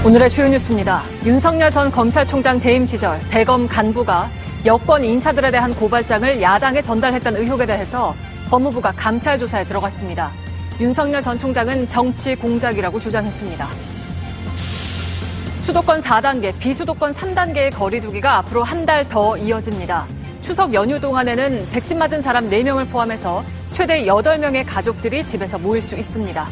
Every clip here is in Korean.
오늘의 주요 뉴스입니다. 윤석열 전 검찰총장 재임 시절 대검 간부가 여권 인사들에 대한 고발장을 야당에 전달했다는 의혹에 대해서 법무부가 감찰 조사에 들어갔습니다. 윤석열 전 총장은 정치 공작이라고 주장했습니다. 수도권 4단계, 비수도권 3단계의 거리 두기가 앞으로 한 달 더 이어집니다. 추석 연휴 동안에는 백신 맞은 사람 4명을 포함해서 최대 8명의 가족들이 집에서 모일 수 있습니다.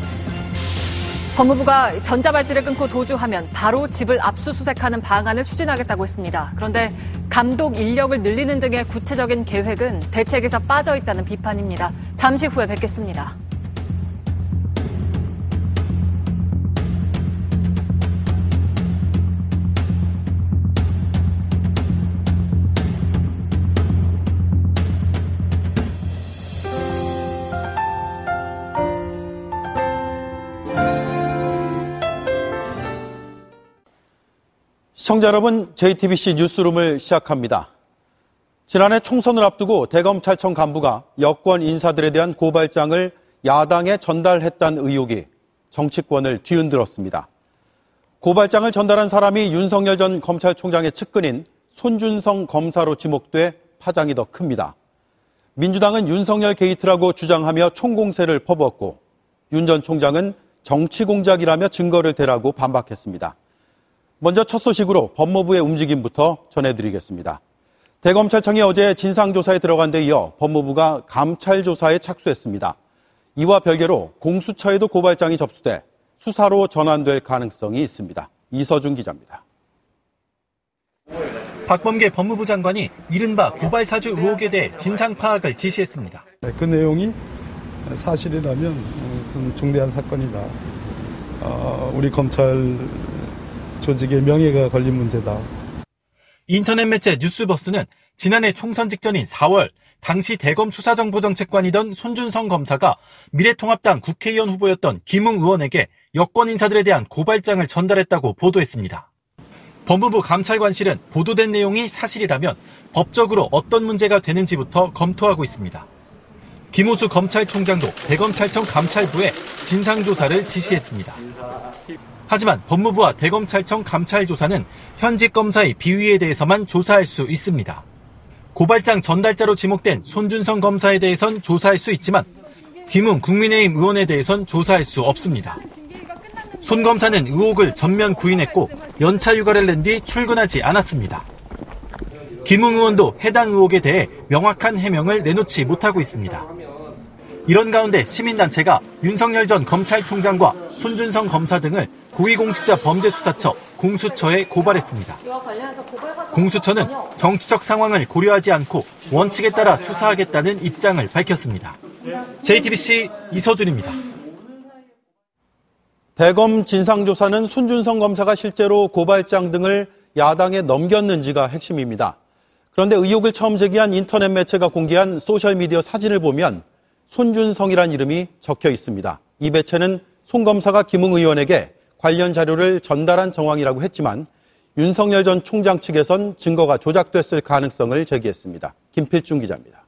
법무부가 전자발찌를 끊고 도주하면 바로 집을 압수수색하는 방안을 추진하겠다고 했습니다. 그런데 감독 인력을 늘리는 등의 구체적인 계획은 대책에서 빠져 있다는 비판입니다. 잠시 후에 뵙겠습니다. 시청자 여러분, JTBC 뉴스룸을 시작합니다. 지난해 총선을 앞두고 대검찰청 간부가 여권 인사들에 대한 고발장을 야당에 전달했다는 의혹이 정치권을 뒤흔들었습니다. 고발장을 전달한 사람이 윤석열 전 검찰총장의 측근인 손준성 검사로 지목돼 파장이 더 큽니다. 민주당은 윤석열 게이트라고 주장하며 총공세를 퍼부었고 윤 전 총장은 정치 공작이라며 증거를 대라고 반박했습니다. 먼저 첫 소식으로 법무부의 움직임부터 전해드리겠습니다. 대검찰청이 어제 진상조사에 들어간 데 이어 법무부가 감찰조사에 착수했습니다. 이와 별개로 공수처에도 고발장이 접수돼 수사로 전환될 가능성이 있습니다. 이서준 기자입니다. 박범계 법무부 장관이 이른바 고발사주 의혹에 대해 진상 파악을 지시했습니다. 그 내용이 사실이라면 무슨 중대한 사건이다. 우리 검찰 조직의 명예가 걸린 문제다. 인터넷 매체 뉴스버스는 지난해 총선 직전인 4월 당시 대검 수사정보정책관이던 손준성 검사가 미래통합당 국회의원 후보였던 김웅 의원에게 여권 인사들에 대한 고발장을 전달했다고 보도했습니다. 법무부 감찰관실은 보도된 내용이 사실이라면 법적으로 어떤 문제가 되는지부터 검토하고 있습니다. 김호수 검찰총장도 대검찰청 감찰부에 진상조사를 지시했습니다. 하지만 법무부와 대검찰청 감찰조사는 현직 검사의 비위에 대해서만 조사할 수 있습니다. 고발장 전달자로 지목된 손준성 검사에 대해선 조사할 수 있지만 김웅 국민의힘 의원에 대해선 조사할 수 없습니다. 손 검사는 의혹을 전면 부인했고 연차 휴가를 낸 뒤 출근하지 않았습니다. 김웅 의원도 해당 의혹에 대해 명확한 해명을 내놓지 못하고 있습니다. 이런 가운데 시민단체가 윤석열 전 검찰총장과 손준성 검사 등을 고위공직자범죄수사처 공수처에 고발했습니다. 공수처는 정치적 상황을 고려하지 않고 원칙에 따라 수사하겠다는 입장을 밝혔습니다. JTBC 이서준입니다. 대검 진상조사는 손준성 검사가 실제로 고발장 등을 야당에 넘겼는지가 핵심입니다. 그런데 의혹을 처음 제기한 인터넷 매체가 공개한 소셜미디어 사진을 보면 손준성이란 이름이 적혀 있습니다. 이 매체는 손 검사가 김웅 의원에게 관련 자료를 전달한 정황이라고 했지만 윤석열 전 총장 측에선 증거가 조작됐을 가능성을 제기했습니다. 김필중 기자입니다.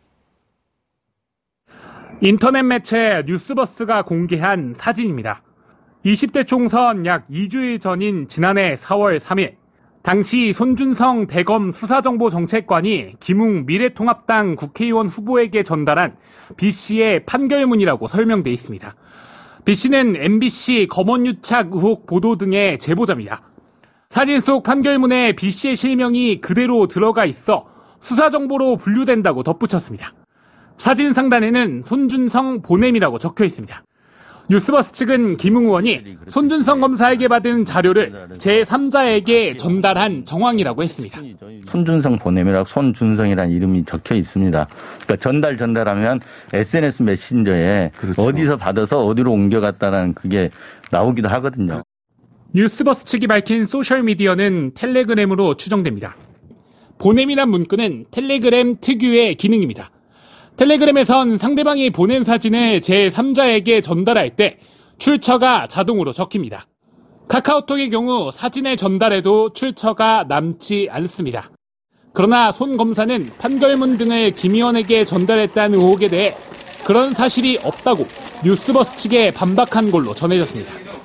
인터넷 매체 뉴스버스가 공개한 사진입니다. 20대 총선 약 2주일 전인 지난해 4월 3일 당시 손준성 대검 수사정보정책관이 김웅 미래통합당 국회의원 후보에게 전달한 B씨의 판결문이라고 설명돼 있습니다. B씨는 MBC 검언유착 의혹 보도 등의 제보자입니다. 사진 속 판결문에 B씨의 실명이 그대로 들어가 있어 수사정보로 분류된다고 덧붙였습니다. 사진 상단에는 손준성 보냄이라고 적혀 있습니다. 뉴스버스 측은 김웅 의원이 손준성 검사에게 받은 자료를 제3자에게 전달한 정황이라고 했습니다. 손준성 보냄이라고 손준성이라는 이름이 적혀 있습니다. 그러니까 전달하면 SNS 메신저에 그렇죠. 어디서 받아서 어디로 옮겨갔다는 그게 나오기도 하거든요. 뉴스버스 측이 밝힌 소셜미디어는 텔레그램으로 추정됩니다. 보냄이란 문구는 텔레그램 특유의 기능입니다. 텔레그램에선 상대방이 보낸 사진을 제3자에게 전달할 때 출처가 자동으로 적힙니다. 카카오톡의 경우 사진을 전달해도 출처가 남지 않습니다. 그러나 손 검사는 판결문 등을 김 의원에게 전달했다는 의혹에 대해 그런 사실이 없다고 뉴스버스 측에 반박한 걸로 전해졌습니다.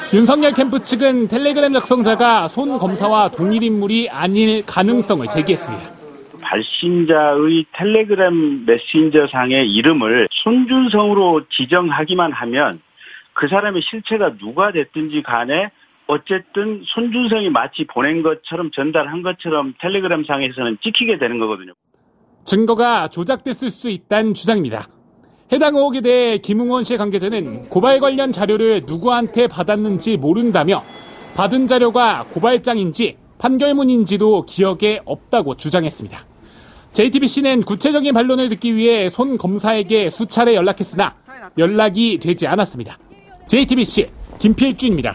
윤석열 캠프 측은 텔레그램 작성자가 손 검사와 동일 인물이 아닐 가능성을 제기했습니다. 발신자의 텔레그램 메신저상의 이름을 손준성으로 지정하기만 하면 그 사람의 실체가 누가 됐든지 간에 어쨌든 손준성이 마치 보낸 것처럼 전달한 것처럼 텔레그램상에서는 찍히게 되는 거거든요. 증거가 조작됐을 수 있다는 주장입니다. 해당 의혹에 대해 김웅원 씨의 관계자는 고발 관련 자료를 누구한테 받았는지 모른다며 받은 자료가 고발장인지 판결문인지도 기억에 없다고 주장했습니다. JTBC는 구체적인 반론을 듣기 위해 손 검사에게 수차례 연락했으나 연락이 되지 않았습니다. JTBC 김필주입니다.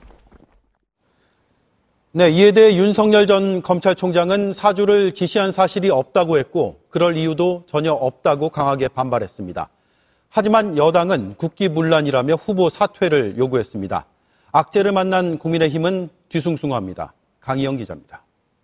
네, 이에 대해 윤석열 전 검찰총장은 사주를 지시한 사실이 없다고 했고 그럴 이유도 전혀 없다고 강하게 반발했습니다. 하지만 여당은 국기문란이라며 후보 사퇴를 요구했습니다. 악재를 만난 국민의힘은 뒤숭숭합니다. 강희영 기자입니다.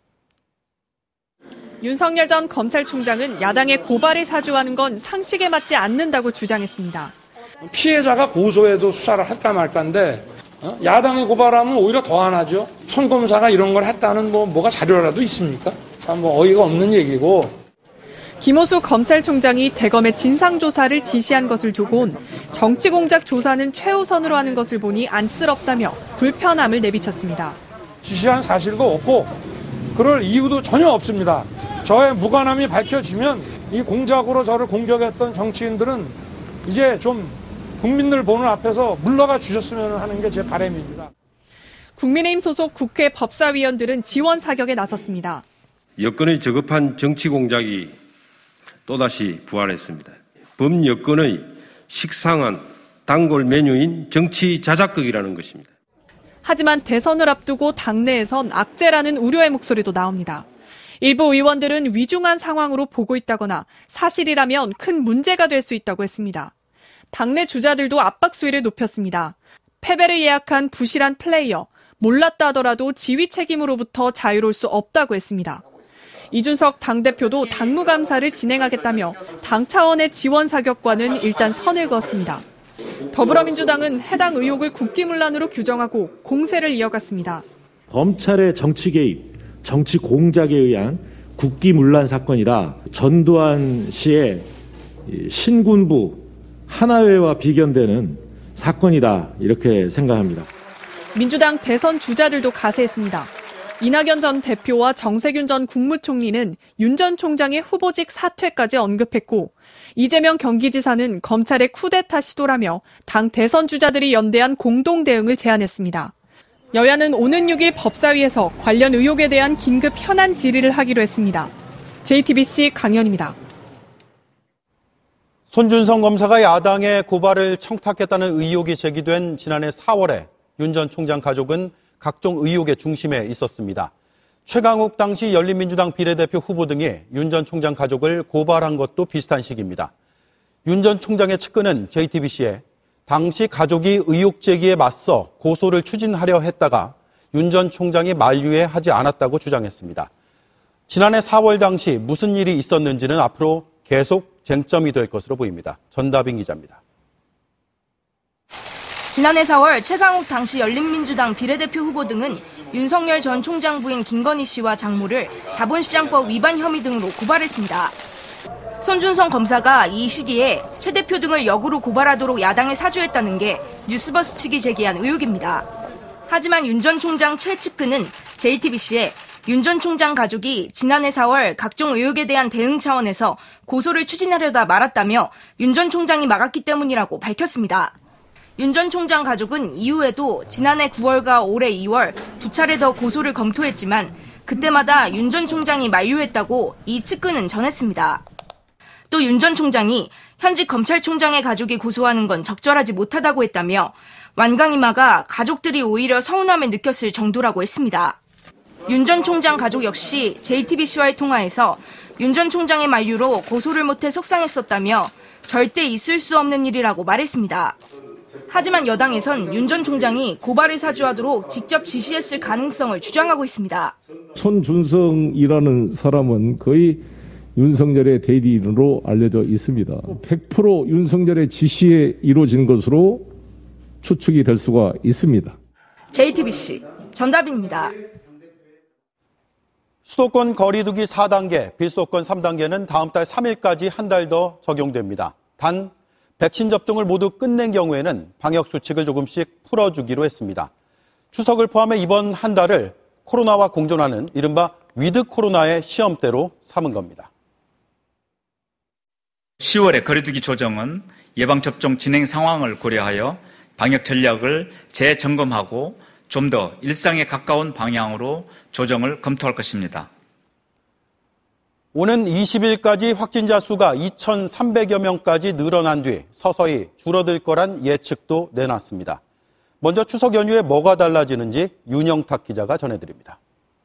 윤석열 전 검찰총장은 야당의 고발을 사주하는 건 상식에 맞지 않는다고 주장했습니다. 피해자가 고소해도 수사를 할까 말까인데 야당이 고발하면 오히려 더 안 하죠. 손 검사가 이런 걸 했다는 뭐가 자료라도 있습니까? 어이가 없는 얘기고. 김호수 검찰총장이 대검의 진상조사를 지시한 것을 두고는 정치공작 조사는 최우선으로 하는 것을 보니 안쓰럽다며 불편함을 내비쳤습니다. 지시한 사실도 없고 그럴 이유도 전혀 없습니다. 저의 무관함이 밝혀지면 이 공작으로 저를 공격했던 정치인들은 이제 좀 국민들 보는 앞에서 물러가 주셨으면 하는 게 제 바람입니다. 국민의힘 소속 국회 법사위원들은 지원 사격에 나섰습니다. 여권의 저급한 정치 공작이 또다시 부활했습니다. 범여권의 식상한 단골 메뉴인 정치 자작극이라는 것입니다. 하지만 대선을 앞두고 당내에선 악재라는 우려의 목소리도 나옵니다. 일부 의원들은 위중한 상황으로 보고 있다거나 사실이라면 큰 문제가 될 수 있다고 했습니다. 당내 주자들도 압박 수위를 높였습니다. 패배를 예약한 부실한 플레이어, 몰랐다 하더라도 지휘 책임으로부터 자유로울 수 없다고 했습니다. 이준석 당대표도 당무감사를 진행하겠다며 당 차원의 지원 사격과는 일단 선을 그었습니다. 더불어민주당은 해당 의혹을 국기문란으로 규정하고 공세를 이어갔습니다. 검찰의 정치 개입, 정치 공작에 의한 국기문란 사건이다. 전두환 씨의 신군부 하나회와 비견되는 사건이다. 이렇게 생각합니다. 민주당 대선 주자들도 가세했습니다. 이낙연 전 대표와 정세균 전 국무총리는 윤 전 총장의 후보직 사퇴까지 언급했고 이재명 경기지사는 검찰의 쿠데타 시도라며 당 대선 주자들이 연대한 공동 대응을 제안했습니다. 여야는 오는 6일 법사위에서 관련 의혹에 대한 긴급 현안 질의를 하기로 했습니다. JTBC 강연입니다. 손준성 검사가 야당의 고발을 청탁했다는 의혹이 제기된 지난해 4월에 윤 전 총장 가족은 각종 의혹의 중심에 있었습니다. 최강욱 당시 열린민주당 비례대표 후보 등이 윤 전 총장 가족을 고발한 것도 비슷한 시기입니다. 윤 전 총장의 측근은 JTBC에 당시 가족이 의혹 제기에 맞서 고소를 추진하려 했다가 윤 전 총장이 만류해 하지 않았다고 주장했습니다. 지난해 4월 당시 무슨 일이 있었는지는 앞으로 계속 쟁점이 될 것으로 보입니다. 전다빈 기자입니다. 지난해 4월 최강욱 당시 열린민주당 비례대표 후보 등은 윤석열 전 총장 부인 김건희 씨와 장모를 자본시장법 위반 혐의 등으로 고발했습니다. 손준성 검사가 이 시기에 최 대표 등을 역으로 고발하도록 야당에 사주했다는 게 뉴스버스 측이 제기한 의혹입니다. 하지만 윤 전 총장 최 측근은 JTBC에 윤 전 총장 가족이 지난해 4월 각종 의혹에 대한 대응 차원에서 고소를 추진하려다 말았다며 윤 전 총장이 막았기 때문이라고 밝혔습니다. 윤 전 총장 가족은 이후에도 지난해 9월과 올해 2월 두 차례 더 고소를 검토했지만 그때마다 윤 전 총장이 만류했다고 이 측근은 전했습니다. 또 윤 전 총장이 현직 검찰총장의 가족이 고소하는 건 적절하지 못하다고 했다며 완강이마가 가족들이 오히려 서운함을 느꼈을 정도라고 했습니다. 윤 전 총장 가족 역시 JTBC와의 통화에서 윤 전 총장의 만류로 고소를 못해 속상했었다며 절대 있을 수 없는 일이라고 말했습니다. 하지만 여당에선 윤 전 총장이 고발을 사주하도록 직접 지시했을 가능성을 주장하고 있습니다. 손준성이라는 사람은 거의 윤석열의 대리인으로 알려져 있습니다. 100% 윤석열의 지시에 이루어진 것으로 추측이 될 수가 있습니다. JTBC 전다빈입니다. 수도권 거리두기 4단계, 비수도권 3단계는 다음 달 3일까지 한 달 더 적용됩니다. 단 백신 접종을 모두 끝낸 경우에는 방역 수칙을 조금씩 풀어주기로 했습니다. 추석을 포함해 이번 한 달을 코로나와 공존하는 이른바 위드 코로나의 시험대로 삼은 겁니다. 10월의 거리두기 조정은 예방접종 진행 상황을 고려하여 방역 전략을 재점검하고 좀 더 일상에 가까운 방향으로 조정을 검토할 것입니다. 오는 20일까지 확진자 수가 2,300여 명까지 늘어난 뒤 서서히 줄어들 거란 예측도 내놨습니다. 먼저 추석 연휴에 뭐가 달라지는지 윤영탁 기자가 전해드립니다.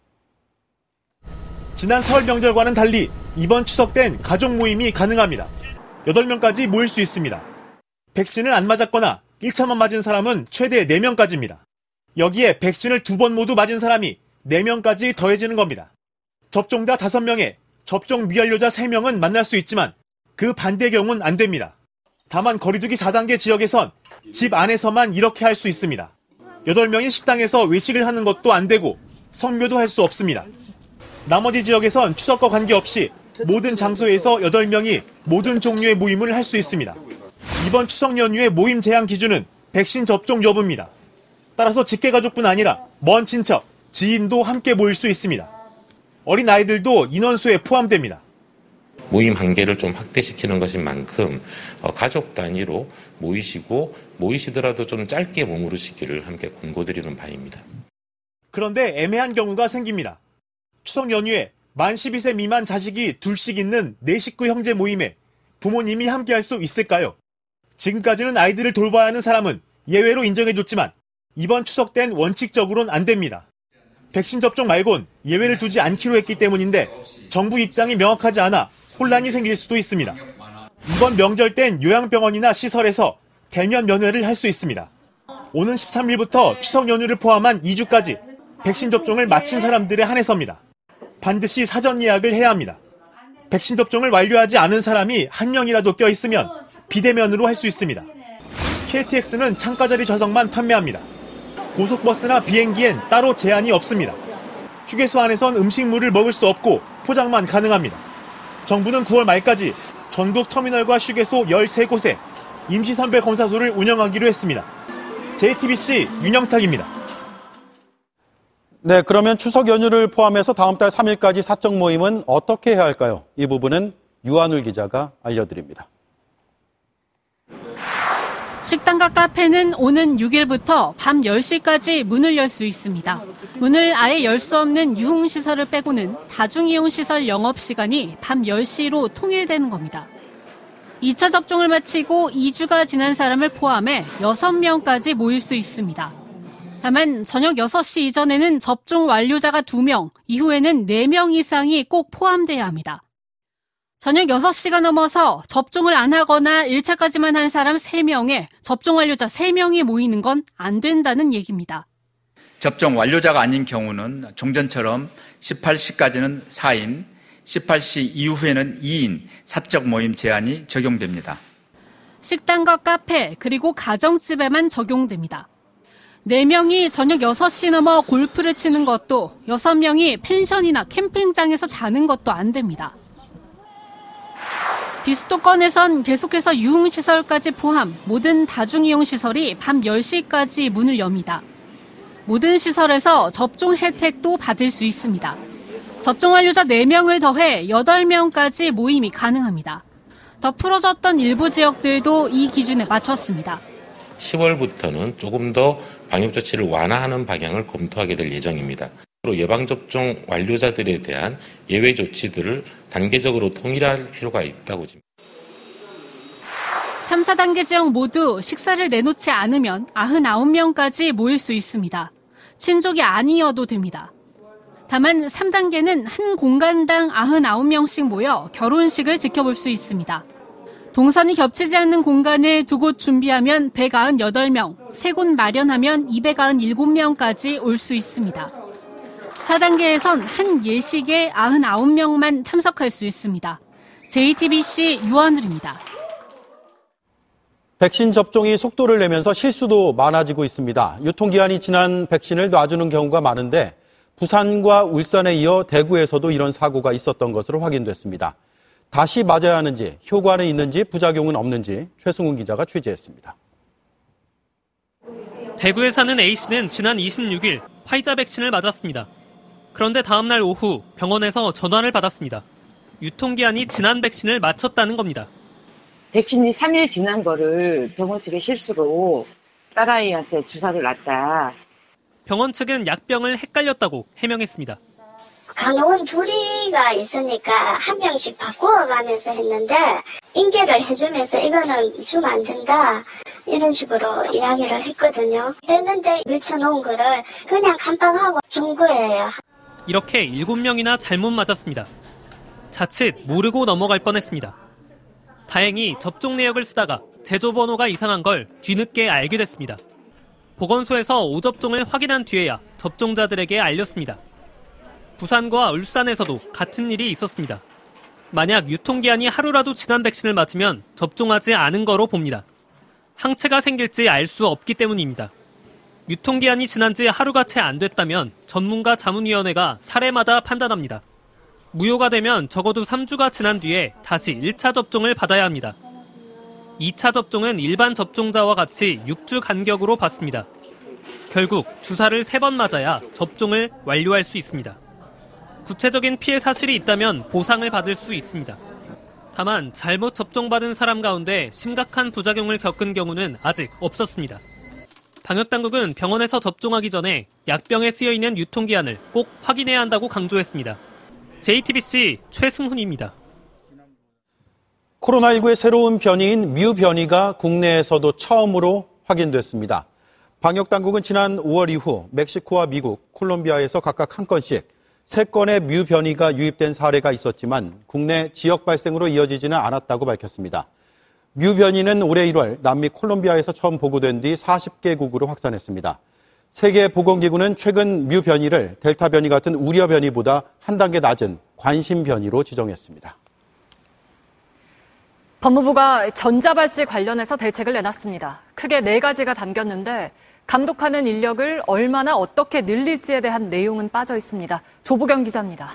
지난 설 명절과는 달리 이번 추석 땐 가족 모임이 가능합니다. 8명까지 모일 수 있습니다. 백신을 안 맞았거나 1차만 맞은 사람은 최대 4명까지입니다. 여기에 백신을 2번 모두 맞은 사람이 4명까지 더해지는 겁니다. 접종자 5명에 접종 미완료자 3명은 만날 수 있지만 그 반대 경우는 안 됩니다. 다만 거리두기 4단계 지역에선 집 안에서만 이렇게 할 수 있습니다. 8명이 식당에서 외식을 하는 것도 안 되고 성묘도 할 수 없습니다. 나머지 지역에선 추석과 관계없이 모든 장소에서 8명이 모든 종류의 모임을 할 수 있습니다. 이번 추석 연휴의 모임 제한 기준은 백신 접종 여부입니다. 따라서 직계가족뿐 아니라 먼 친척, 지인도 함께 모일 수 있습니다. 어린 아이들도 인원수에 포함됩니다. 모임 한계를 좀 확대시키는 것인 만큼 가족 단위로 모이시더라도 좀 짧게 머무르시기를 함께 권고드리는 바입니다. 그런데 애매한 경우가 생깁니다. 추석 연휴에 만 12세 미만 자식이 둘씩 있는 4식구 형제 모임에 부모님이 함께할 수 있을까요? 지금까지는 아이들을 돌봐야 하는 사람은 예외로 인정해줬지만 이번 추석 땐 원칙적으로는 안 됩니다. 백신 접종 말곤 예외를 두지 않기로 했기 때문인데 정부 입장이 명확하지 않아 혼란이 생길 수도 있습니다. 이번 명절 땐 요양병원이나 시설에서 대면 면회를 할 수 있습니다. 오는 13일부터 추석 연휴를 포함한 2주까지 백신 접종을 마친 사람들에 한해서입니다. 반드시 사전 예약을 해야 합니다. 백신 접종을 완료하지 않은 사람이 한 명이라도 껴있으면 비대면으로 할 수 있습니다. KTX는 창가자리 좌석만 판매합니다. 고속버스나 비행기엔 따로 제한이 없습니다. 휴게소 안에선 음식물을 먹을 수 없고 포장만 가능합니다. 정부는 9월 말까지 전국 터미널과 휴게소 13곳에 임시선별 검사소를 운영하기로 했습니다. JTBC 윤영탁입니다. 네, 그러면 추석 연휴를 포함해서 다음 달 3일까지 사적 모임은 어떻게 해야 할까요? 이 부분은 유한울 기자가 알려드립니다. 식당과 카페는 오는 6일부터 밤 10시까지 문을 열 수 있습니다. 문을 아예 열 수 없는 유흥시설을 빼고는 다중이용시설 영업시간이 밤 10시로 통일되는 겁니다. 2차 접종을 마치고 2주가 지난 사람을 포함해 6명까지 모일 수 있습니다. 다만 저녁 6시 이전에는 접종 완료자가 2명, 이후에는 4명 이상이 꼭 포함돼야 합니다. 저녁 6시가 넘어서 접종을 안 하거나 1차까지만 한 사람 3명에 접종 완료자 3명이 모이는 건 안 된다는 얘기입니다. 접종 완료자가 아닌 경우는 종전처럼 18시까지는 4인, 18시 이후에는 2인 사적 모임 제한이 적용됩니다. 식당과 카페 그리고 가정집에만 적용됩니다. 4명이 저녁 6시 넘어 골프를 치는 것도 6명이 펜션이나 캠핑장에서 자는 것도 안 됩니다. 비수도권에선 계속해서 유흥시설까지 포함 모든 다중이용시설이 밤 10시까지 문을 엽니다. 모든 시설에서 접종 혜택도 받을 수 있습니다. 접종 완료자 4명을 더해 8명까지 모임이 가능합니다. 더 풀어졌던 일부 지역들도 이 기준에 맞췄습니다. 10월부터는 조금 더 방역조치를 완화하는 방향을 검토하게 될 예정입니다. 예방접종 완료자들에 대한 예외 조치들을 단계적으로 통일할 필요가 있다고 봅니다. 3, 4단계 지역 모두 식사를 내놓지 않으면 99명까지 모일 수 있습니다. 친족이 아니어도 됩니다. 다만 3단계는 한 공간당 99명씩 모여 결혼식을 지켜볼 수 있습니다. 동선이 겹치지 않는 공간을 2곳 준비하면 198명, 3곳 마련하면 297명까지 올 수 있습니다. 4단계에선 한 예식에 99명만 참석할 수 있습니다. JTBC 유한울입니다. 백신 접종이 속도를 내면서 실수도 많아지고 있습니다. 유통기한이 지난 백신을 놔주는 경우가 많은데 부산과 울산에 이어 대구에서도 이런 사고가 있었던 것으로 확인됐습니다. 다시 맞아야 하는지, 효과는 있는지, 부작용은 없는지 최승훈 기자가 취재했습니다. 대구에 사는 A씨는 지난 26일 화이자 백신을 맞았습니다. 그런데 다음 날 오후 병원에서 전화를 받았습니다. 유통기한이 지난 백신을 맞췄다는 겁니다. 백신이 3일 지난 거를 병원 측의 실수로 딸아이한테 주사를 놨다. 병원 측은 약병을 헷갈렸다고 해명했습니다. 간호원 둘이가 있으니까 한 명씩 바꾸어가면서 했는데 인계를 해주면서 이거는 주면 안 된다 이런 식으로 이야기를 했거든요. 됐는데 밀쳐놓은 거를 그냥 깜빡하고 준 거예요. 이렇게 7명이나 잘못 맞았습니다. 자칫 모르고 넘어갈 뻔했습니다. 다행히 접종 내역을 쓰다가 제조 번호가 이상한 걸 뒤늦게 알게 됐습니다. 보건소에서 오접종을 확인한 뒤에야 접종자들에게 알렸습니다. 부산과 울산에서도 같은 일이 있었습니다. 만약 유통기한이 하루라도 지난 백신을 맞으면 접종하지 않은 거로 봅니다. 항체가 생길지 알 수 없기 때문입니다. 유통기한이 지난 지 하루가 채 안 됐다면 전문가 자문위원회가 사례마다 판단합니다. 무효가 되면 적어도 3주가 지난 뒤에 다시 1차 접종을 받아야 합니다. 2차 접종은 일반 접종자와 같이 6주 간격으로 받습니다. 결국 주사를 3번 맞아야 접종을 완료할 수 있습니다. 구체적인 피해 사실이 있다면 보상을 받을 수 있습니다. 다만 잘못 접종받은 사람 가운데 심각한 부작용을 겪은 경우는 아직 없었습니다. 방역당국은 병원에서 접종하기 전에 약병에 쓰여있는 유통기한을 꼭 확인해야 한다고 강조했습니다. JTBC 최승훈입니다. 코로나19의 새로운 변이인 뮤 변이가 국내에서도 처음으로 확인됐습니다. 방역당국은 지난 5월 이후 멕시코와 미국, 콜롬비아에서 각각 한 건씩 3건의 뮤 변이가 유입된 사례가 있었지만 국내 지역 발생으로 이어지지는 않았다고 밝혔습니다. 뮤 변이는 올해 1월 남미 콜롬비아에서 처음 보고된 뒤 40개국으로 확산했습니다. 세계보건기구는 최근 뮤 변이를 델타 변이 같은 우려 변이보다 한 단계 낮은 관심 변이로 지정했습니다. 법무부가 전자발찌 관련해서 대책을 내놨습니다. 크게 4가지가 담겼는데 감독하는 인력을 얼마나 어떻게 늘릴지에 대한 내용은 빠져 있습니다. 조보경 기자입니다.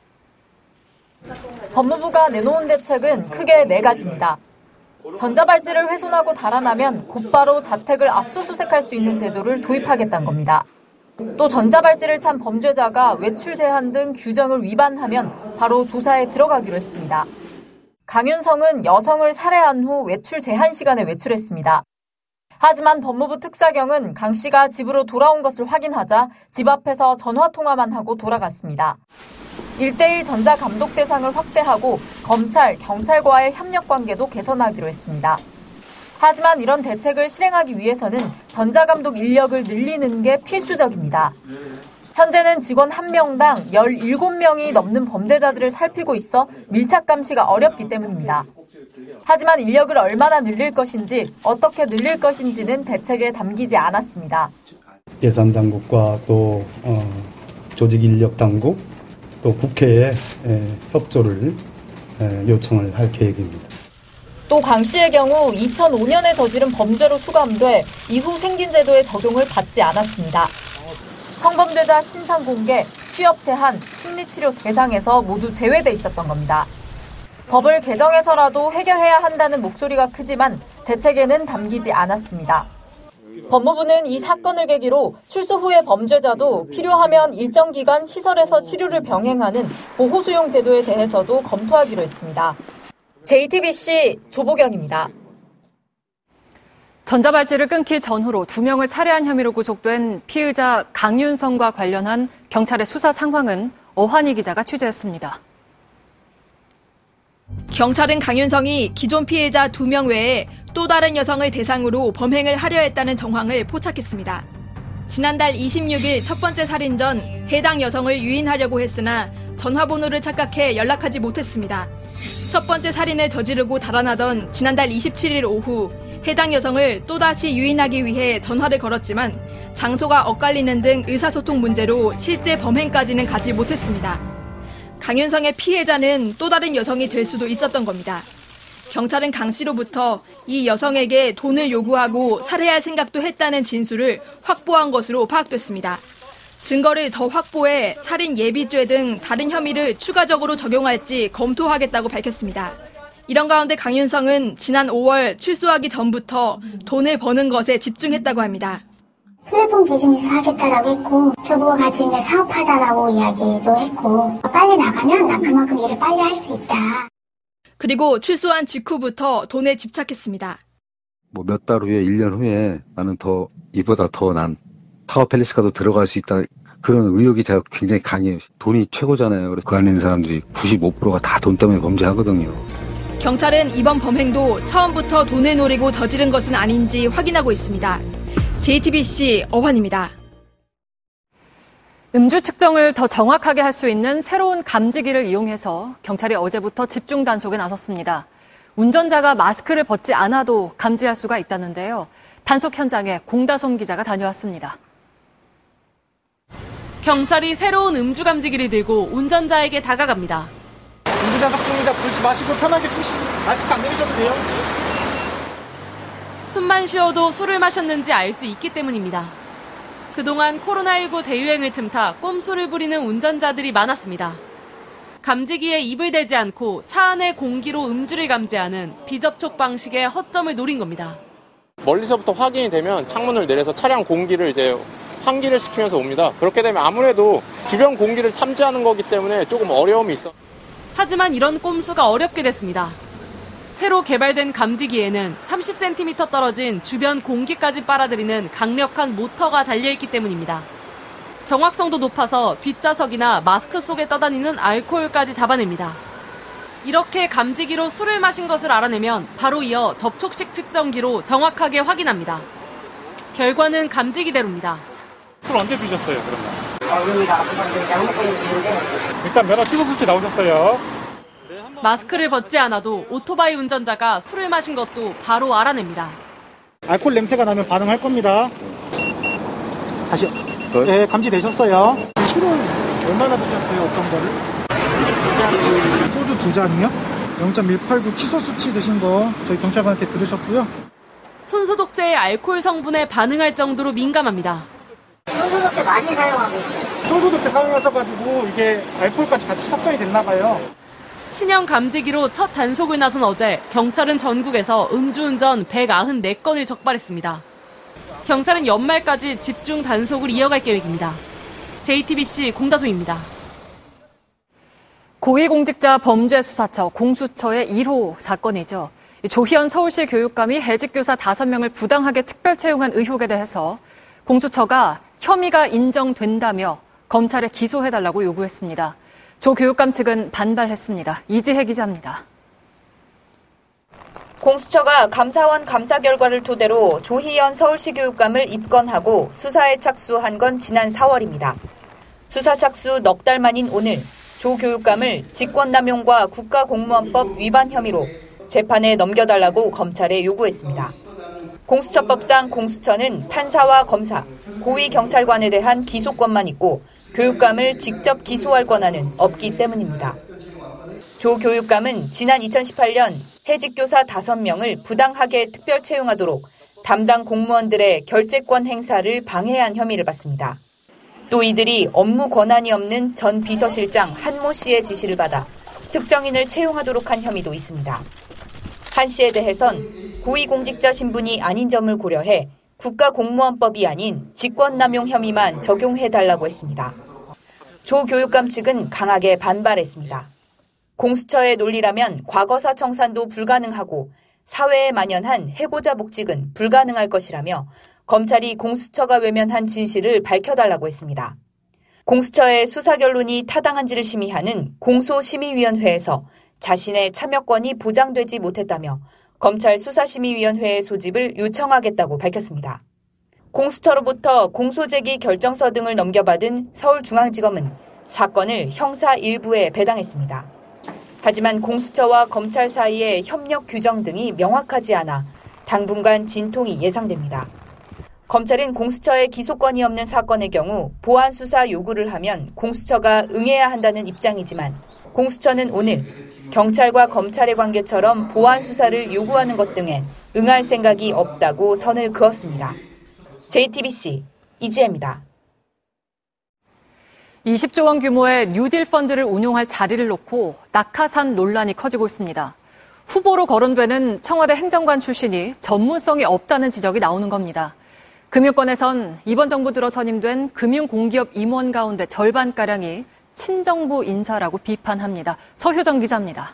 법무부가 내놓은 대책은 크게 4가지입니다. 전자발찌를 훼손하고 달아나면 곧바로 자택을 압수수색할 수 있는 제도를 도입하겠다는 겁니다. 또 전자발찌를 찬 범죄자가 외출 제한 등 규정을 위반하면 바로 조사에 들어가기로 했습니다. 강윤성은 여성을 살해한 후 외출 제한 시간에 외출했습니다. 하지만 법무부 특사경은 강 씨가 집으로 돌아온 것을 확인하자 집 앞에서 전화통화만 하고 돌아갔습니다. 1:1 전자감독 대상을 확대하고 검찰, 경찰과의 협력관계도 개선하기로 했습니다. 하지만 이런 대책을 실행하기 위해서는 전자감독 인력을 늘리는 게 필수적입니다. 현재는 직원 1명당 17명이 넘는 범죄자들을 살피고 있어 밀착 감시가 어렵기 때문입니다. 하지만 인력을 얼마나 늘릴 것인지, 어떻게 늘릴 것인지는 대책에 담기지 않았습니다. 예산당국과 또 조직인력당국, 또 국회에 협조를 요청을 할 계획입니다. 또 강 씨의 경우 2005년에 저지른 범죄로 수감돼 이후 생긴 제도의 적용을 받지 않았습니다. 성범죄자 신상 공개, 취업 제한, 심리치료 대상에서 모두 제외돼 있었던 겁니다. 법을 개정해서라도 해결해야 한다는 목소리가 크지만 대책에는 담기지 않았습니다. 법무부는 이 사건을 계기로 출소 후의 범죄자도 필요하면 일정 기간 시설에서 치료를 병행하는 보호수용 제도에 대해서도 검토하기로 했습니다. JTBC 조보경입니다. 전자발찌를 끊기 전후로 2명을 살해한 혐의로 구속된 피의자 강윤성과 관련한 경찰의 수사 상황은 어환희 기자가 취재했습니다. 경찰은 강윤성이 기존 피해자 2명 외에 또 다른 여성을 대상으로 범행을 하려 했다는 정황을 포착했습니다. 지난달 26일 첫 번째 살인 전 해당 여성을 유인하려고 했으나 전화번호를 착각해 연락하지 못했습니다. 첫 번째 살인을 저지르고 달아나던 지난달 27일 오후 해당 여성을 또다시 유인하기 위해 전화를 걸었지만 장소가 엇갈리는 등 의사소통 문제로 실제 범행까지는 가지 못했습니다. 강윤성의 피해자는 또 다른 여성이 될 수도 있었던 겁니다. 경찰은 강 씨로부터 이 여성에게 돈을 요구하고 살해할 생각도 했다는 진술을 확보한 것으로 파악됐습니다. 증거를 더 확보해 살인 예비죄 등 다른 혐의를 추가적으로 적용할지 검토하겠다고 밝혔습니다. 이런 가운데 강윤성은 지난 5월 출소하기 전부터 돈을 버는 것에 집중했다고 합니다. 플랫폼 비즈니스 하겠다라고 했고 저보고 같이 이제 사업하자라고 이야기도 했고 빨리 나가면 난 그만큼 일을 빨리 할 수 있다. 그리고 출소한 직후부터 돈에 집착했습니다. 몇 달 후에 1년 후에 나는 이보다 더 난 타워 팰리스가도 들어갈 수 있다. 그런 의욕이 제가 굉장히 강해요. 돈이 최고잖아요. 그래서 그 안에 있는 사람들이 95%가 다 돈 때문에 범죄하거든요. 경찰은 이번 범행도 처음부터 돈을 노리고 저지른 것은 아닌지 확인하고 있습니다. JTBC 어환입니다. 음주 측정을 더 정확하게 할 수 있는 새로운 감지기를 이용해서 경찰이 어제부터 집중 단속에 나섰습니다. 운전자가 마스크를 벗지 않아도 감지할 수가 있다는데요. 단속 현장에 공다솜 기자가 다녀왔습니다. 경찰이 새로운 음주 감지기를 들고 운전자에게 다가갑니다. 음주단속 중입니다. 불지 마시고 편하게 마스크 안 내리셔도 돼요. 숨만 쉬어도 술을 마셨는지 알 수 있기 때문입니다. 그동안 코로나19 대유행을 틈타 꼼수를 부리는 운전자들이 많았습니다. 감지기에 입을 대지 않고 차 안의 공기로 음주를 감지하는 비접촉 방식의 허점을 노린 겁니다. 멀리서부터 확인이 되면 창문을 내려서 차량 공기를 이제 환기를 시키면서 옵니다. 그렇게 되면 아무래도 주변 공기를 탐지하는 거기 때문에 조금 어려움이 있어. 하지만 이런 꼼수가 어렵게 됐습니다. 새로 개발된 감지기에는 30cm 떨어진 주변 공기까지 빨아들이는 강력한 모터가 달려있기 때문입니다. 정확성도 높아서 뒷좌석이나 마스크 속에 떠다니는 알코올까지 잡아냅니다. 이렇게 감지기로 술을 마신 것을 알아내면 바로 이어 접촉식 측정기로 정확하게 확인합니다. 결과는 감지기대로입니다. 술 언제 드셨어요, 그러면? 일단 면허 취소 수치 나오셨어요. 마스크를 벗지 않아도 오토바이 운전자가 술을 마신 것도 바로 알아냅니다. 알코올 냄새가 나면 반응할 겁니다. 다시요. 네, 감지되셨어요. 술은 얼마나 드셨어요, 어떤 거를? 소주 2잔이요? 0.189 취소 수치 드신 거 저희 경찰관한테 들으셨고요. 손소독제의 알코올 성분에 반응할 정도로 민감합니다. 손소독제 많이 사용하고 있어요. 손소독제 사용하셔가지고 이게 알코올까지 같이 섭정이 됐나 봐요. 신형 감지기로 첫 단속을 나선 어제 경찰은 전국에서 음주운전 194건을 적발했습니다. 경찰은 연말까지 집중 단속을 이어갈 계획입니다. JTBC 공다솜입니다. 고위공직자 범죄수사처 공수처의 1호 사건이죠. 조희연 서울시 교육감이 해직교사 5명을 부당하게 특별 채용한 의혹에 대해서 공수처가 혐의가 인정된다며 검찰에 기소해달라고 요구했습니다. 조 교육감 측은 반발했습니다. 이지혜 기자입니다. 공수처가 감사원 감사 결과를 토대로 조희연 서울시 교육감을 입건하고 수사에 착수한 건 지난 4월입니다. 수사 착수 넉 달 만인 오늘 조 교육감을 직권남용과 국가공무원법 위반 혐의로 재판에 넘겨달라고 검찰에 요구했습니다. 공수처법상 공수처는 판사와 검사, 고위경찰관에 대한 기소권만 있고 교육감을 직접 기소할 권한은 없기 때문입니다. 조 교육감은 지난 2018년 해직교사 5명을 부당하게 특별 채용하도록 담당 공무원들의 결재권 행사를 방해한 혐의를 받습니다. 또 이들이 업무 권한이 없는 전 비서실장 한모 씨의 지시를 받아 특정인을 채용하도록 한 혐의도 있습니다. 한 씨에 대해선 고위공직자 신분이 아닌 점을 고려해 국가공무원법이 아닌 직권남용 혐의만 적용해달라고 했습니다. 조 교육감 측은 강하게 반발했습니다. 공수처의 논리라면 과거사 청산도 불가능하고 사회에 만연한 해고자 복직은 불가능할 것이라며 검찰이 공수처가 외면한 진실을 밝혀달라고 했습니다. 공수처의 수사 결론이 타당한지를 심의하는 공소심의위원회에서 자신의 참여권이 보장되지 못했다며 검찰 수사심의위원회의 소집을 요청하겠다고 밝혔습니다. 공수처로부터 공소제기 결정서 등을 넘겨받은 서울중앙지검은 사건을 형사 1부에 배당했습니다. 하지만 공수처와 검찰 사이의 협력 규정 등이 명확하지 않아 당분간 진통이 예상됩니다. 검찰은 공수처에 기소권이 없는 사건의 경우 보안 수사 요구를 하면 공수처가 응해야 한다는 입장이지만 공수처는 오늘 경찰과 검찰의 관계처럼 보안 수사를 요구하는 것 등엔 응할 생각이 없다고 선을 그었습니다. JTBC 이지혜입니다. 20조 원 규모의 뉴딜 펀드를 운용할 자리를 놓고 낙하산 논란이 커지고 있습니다. 후보로 거론되는 청와대 행정관 출신이 전문성이 없다는 지적이 나오는 겁니다. 금융권에선 이번 정부 들어 선임된 금융공기업 임원 가운데 절반가량이 친정부 인사라고 비판합니다. 서효정 기자입니다.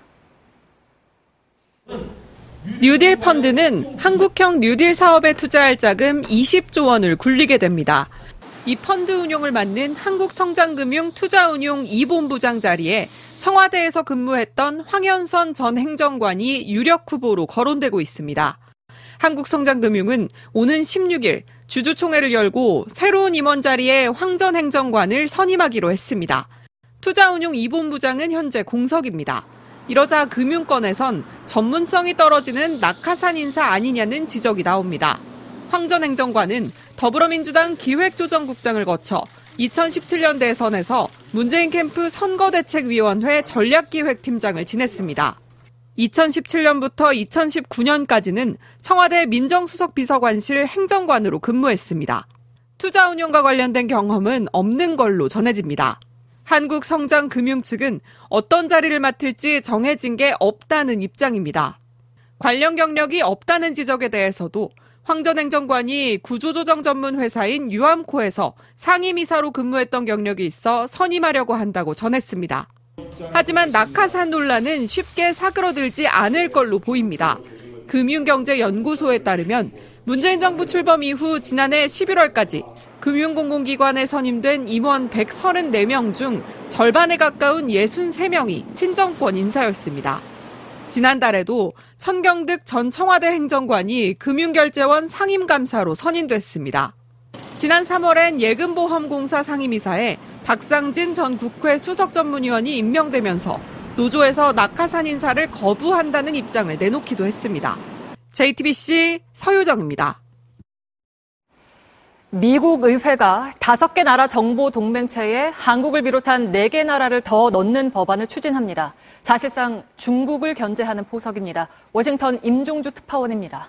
뉴딜 펀드는 한국형 뉴딜 사업에 투자할 자금 20조 원을 굴리게 됩니다. 이 펀드 운용을 맡는 한국성장금융투자운용 2본부장 자리에 청와대에서 근무했던 황현선 전 행정관이 유력 후보로 거론되고 있습니다. 한국성장금융은 오는 16일 주주총회를 열고 새로운 임원 자리에 황 전 행정관을 선임하기로 했습니다. 투자운용 2본부장은 현재 공석입니다. 이러자 금융권에선 전문성이 떨어지는 낙하산 인사 아니냐는 지적이 나옵니다. 황 전 행정관은 더불어민주당 기획조정국장을 거쳐 2017년 대선에서 문재인 캠프 선거대책위원회 전략기획팀장을 지냈습니다. 2017년부터 2019년까지는 청와대 민정수석비서관실 행정관으로 근무했습니다. 투자운용과 관련된 경험은 없는 걸로 전해집니다. 한국성장금융 측은 어떤 자리를 맡을지 정해진 게 없다는 입장입니다. 관련 경력이 없다는 지적에 대해서도 황 전 행정관이 구조조정 전문 회사인 유암코에서 상임이사로 근무했던 경력이 있어 선임하려고 한다고 전했습니다. 하지만 낙하산 논란은 쉽게 사그러들지 않을 걸로 보입니다. 금융경제연구소에 따르면 문재인 정부 출범 이후 지난해 11월까지 금융공공기관에 선임된 임원 134명 중 절반에 가까운 63명이 친정권 인사였습니다. 지난달에도 천경득 전 청와대 행정관이 금융결제원 상임감사로 선임됐습니다. 지난 3월엔 예금보험공사 상임이사에 박상진 전 국회 수석전문위원이 임명되면서 노조에서 낙하산 인사를 거부한다는 입장을 내놓기도 했습니다. JTBC 서효정입니다. 미국 의회가 5개 나라 정보 동맹체에 한국을 비롯한 4개 나라를 더 넣는 법안을 추진합니다. 사실상 중국을 견제하는 포석입니다. 워싱턴 임종주 특파원입니다.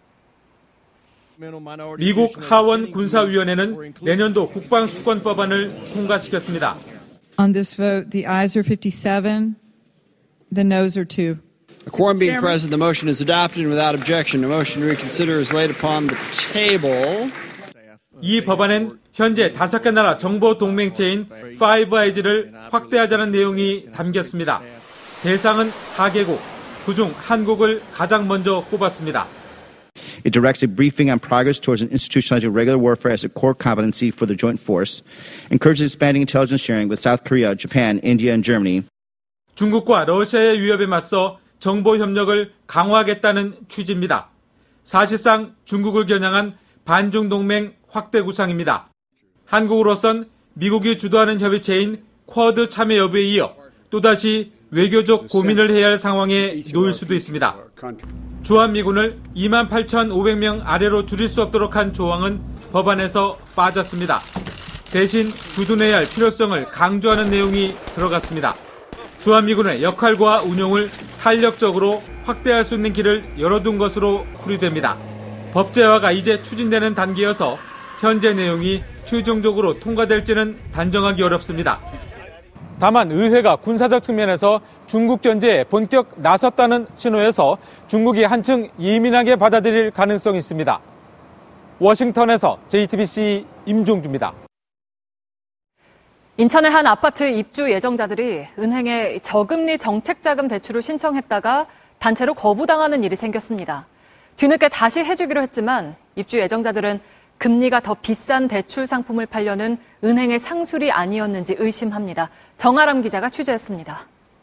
미국 하원 군사위원회는 내년도 국방수권법안을 통과시켰습니다. On this vote, the ayes are 57, the noes are 2. A quorum being present, the motion is adopted and without objection. A motion to reconsider is laid upon the table. 이 법안엔 현재 5개 나라 정보 동맹체인 파이브 아이즈를 확대하자는 내용이 담겼습니다. 대상은 4개국, 그중 한국을 가장 먼저 꼽았습니다. It directs a briefing on progress towards an institutionalizing regular warfare as a core competency for the joint force, encourages expanding intelligence sharing with South Korea, Japan, India, and Germany. 중국과 러시아의 위협에 맞서 정보 협력을 강화하겠다는 취지입니다. 사실상 중국을 겨냥한 반중 동맹 확대 구상입니다. 한국으로선 미국이 주도하는 협의체인 쿼드 참여 여부에 이어 또다시 외교적 고민을 해야 할 상황에 놓일 수도 있습니다. 주한미군을 28,500명 아래로 줄일 수 없도록 한 조항은 법안에서 빠졌습니다. 대신 주둔해야 할 필요성을 강조하는 내용이 들어갔습니다. 주한미군의 역할과 운용을 탄력적으로 확대할 수 있는 길을 열어둔 것으로 풀이됩니다. 법제화가 이제 추진되는 단계여서 현재 내용이 최종적으로 통과될지는 단정하기 어렵습니다. 다만 의회가 군사적 측면에서 중국 견제에 본격 나섰다는 신호에서 중국이 한층 예민하게 받아들일 가능성이 있습니다. 워싱턴에서 JTBC 임종주입니다. 인천의 한 아파트 입주 예정자들이 은행에 저금리 정책자금 대출을 신청했다가 단체로 거부당하는 일이 생겼습니다. 뒤늦게 다시 해주기로 했지만 입주 예정자들은 금리가 더 비싼 대출 상품을 팔려는 은행의 상술이 아니었는지 의심합니다. 정아람 기자가 취재했습니다.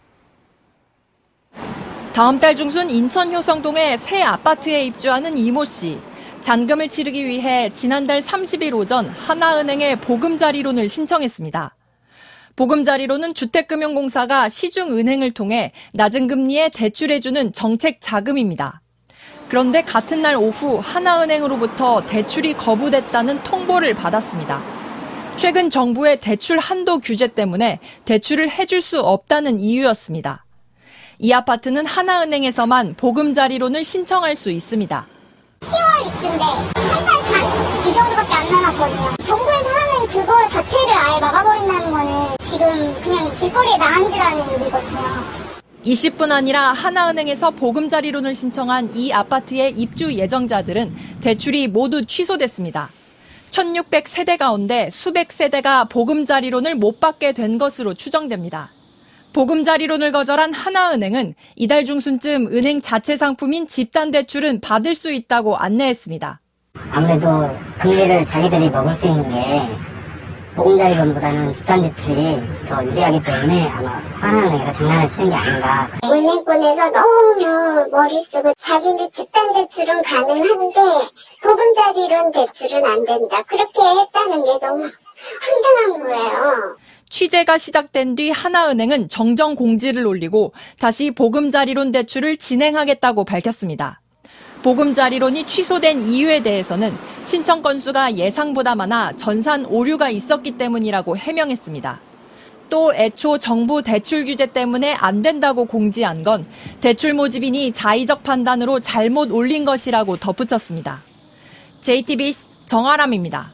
다음 달 중순 인천 효성동의 새 아파트에 입주하는 이모 씨. 잔금을 치르기 위해 지난달 30일 오전 하나은행에 보금자리론을 신청했습니다. 보금자리론은 주택금융공사가 시중은행을 통해 낮은 금리에 대출해주는 정책 자금입니다. 그런데 같은 날 오후 하나은행으로부터 대출이 거부됐다는 통보를 받았습니다. 최근 정부의 대출 한도 규제 때문에 대출을 해줄 수 없다는 이유였습니다. 이 아파트는 하나은행에서만 보금자리론을 신청할 수 있습니다. 10월 입주인데 한 달 반 이 정도밖에 안 남았거든요. 정부에서 하는 그거 자체를 아예 막아버린다는 거는 지금 그냥 길거리에 나앉으라는 일이거든요. 20분 아니라 하나은행에서 보금자리론을 신청한 이 아파트의 입주 예정자들은 대출이 모두 취소됐습니다. 1600세대 가운데 수백 세대가 보금자리론을 못 받게 된 것으로 추정됩니다. 보금자리론을 거절한 하나은행은 이달 중순쯤 은행 자체 상품인 집단대출은 받을 수 있다고 안내했습니다. 아무래도 금리를 자기들이 먹을 수 있는 게 보금자리론보다는 집단대출이 더 유리하기 때문에 아마 하나은행에서 장난을 치는 게 아닌가. 은행권에서 너무 머리 쓰고 자기들 집단대출은 가능한데 보금자리론 대출은 안 된다. 그렇게 했다는 게 너무 황당한 거예요. 취재가 시작된 뒤 하나은행은 정정 공지를 올리고 다시 보금자리론 대출을 진행하겠다고 밝혔습니다. 보금자리론이 취소된 이유에 대해서는 신청 건수가 예상보다 많아 전산 오류가 있었기 때문이라고 해명했습니다. 또 애초 정부 대출 규제 때문에 안 된다고 공지한 건 대출 모집인이 자의적 판단으로 잘못 올린 것이라고 덧붙였습니다. JTBC 정아람입니다.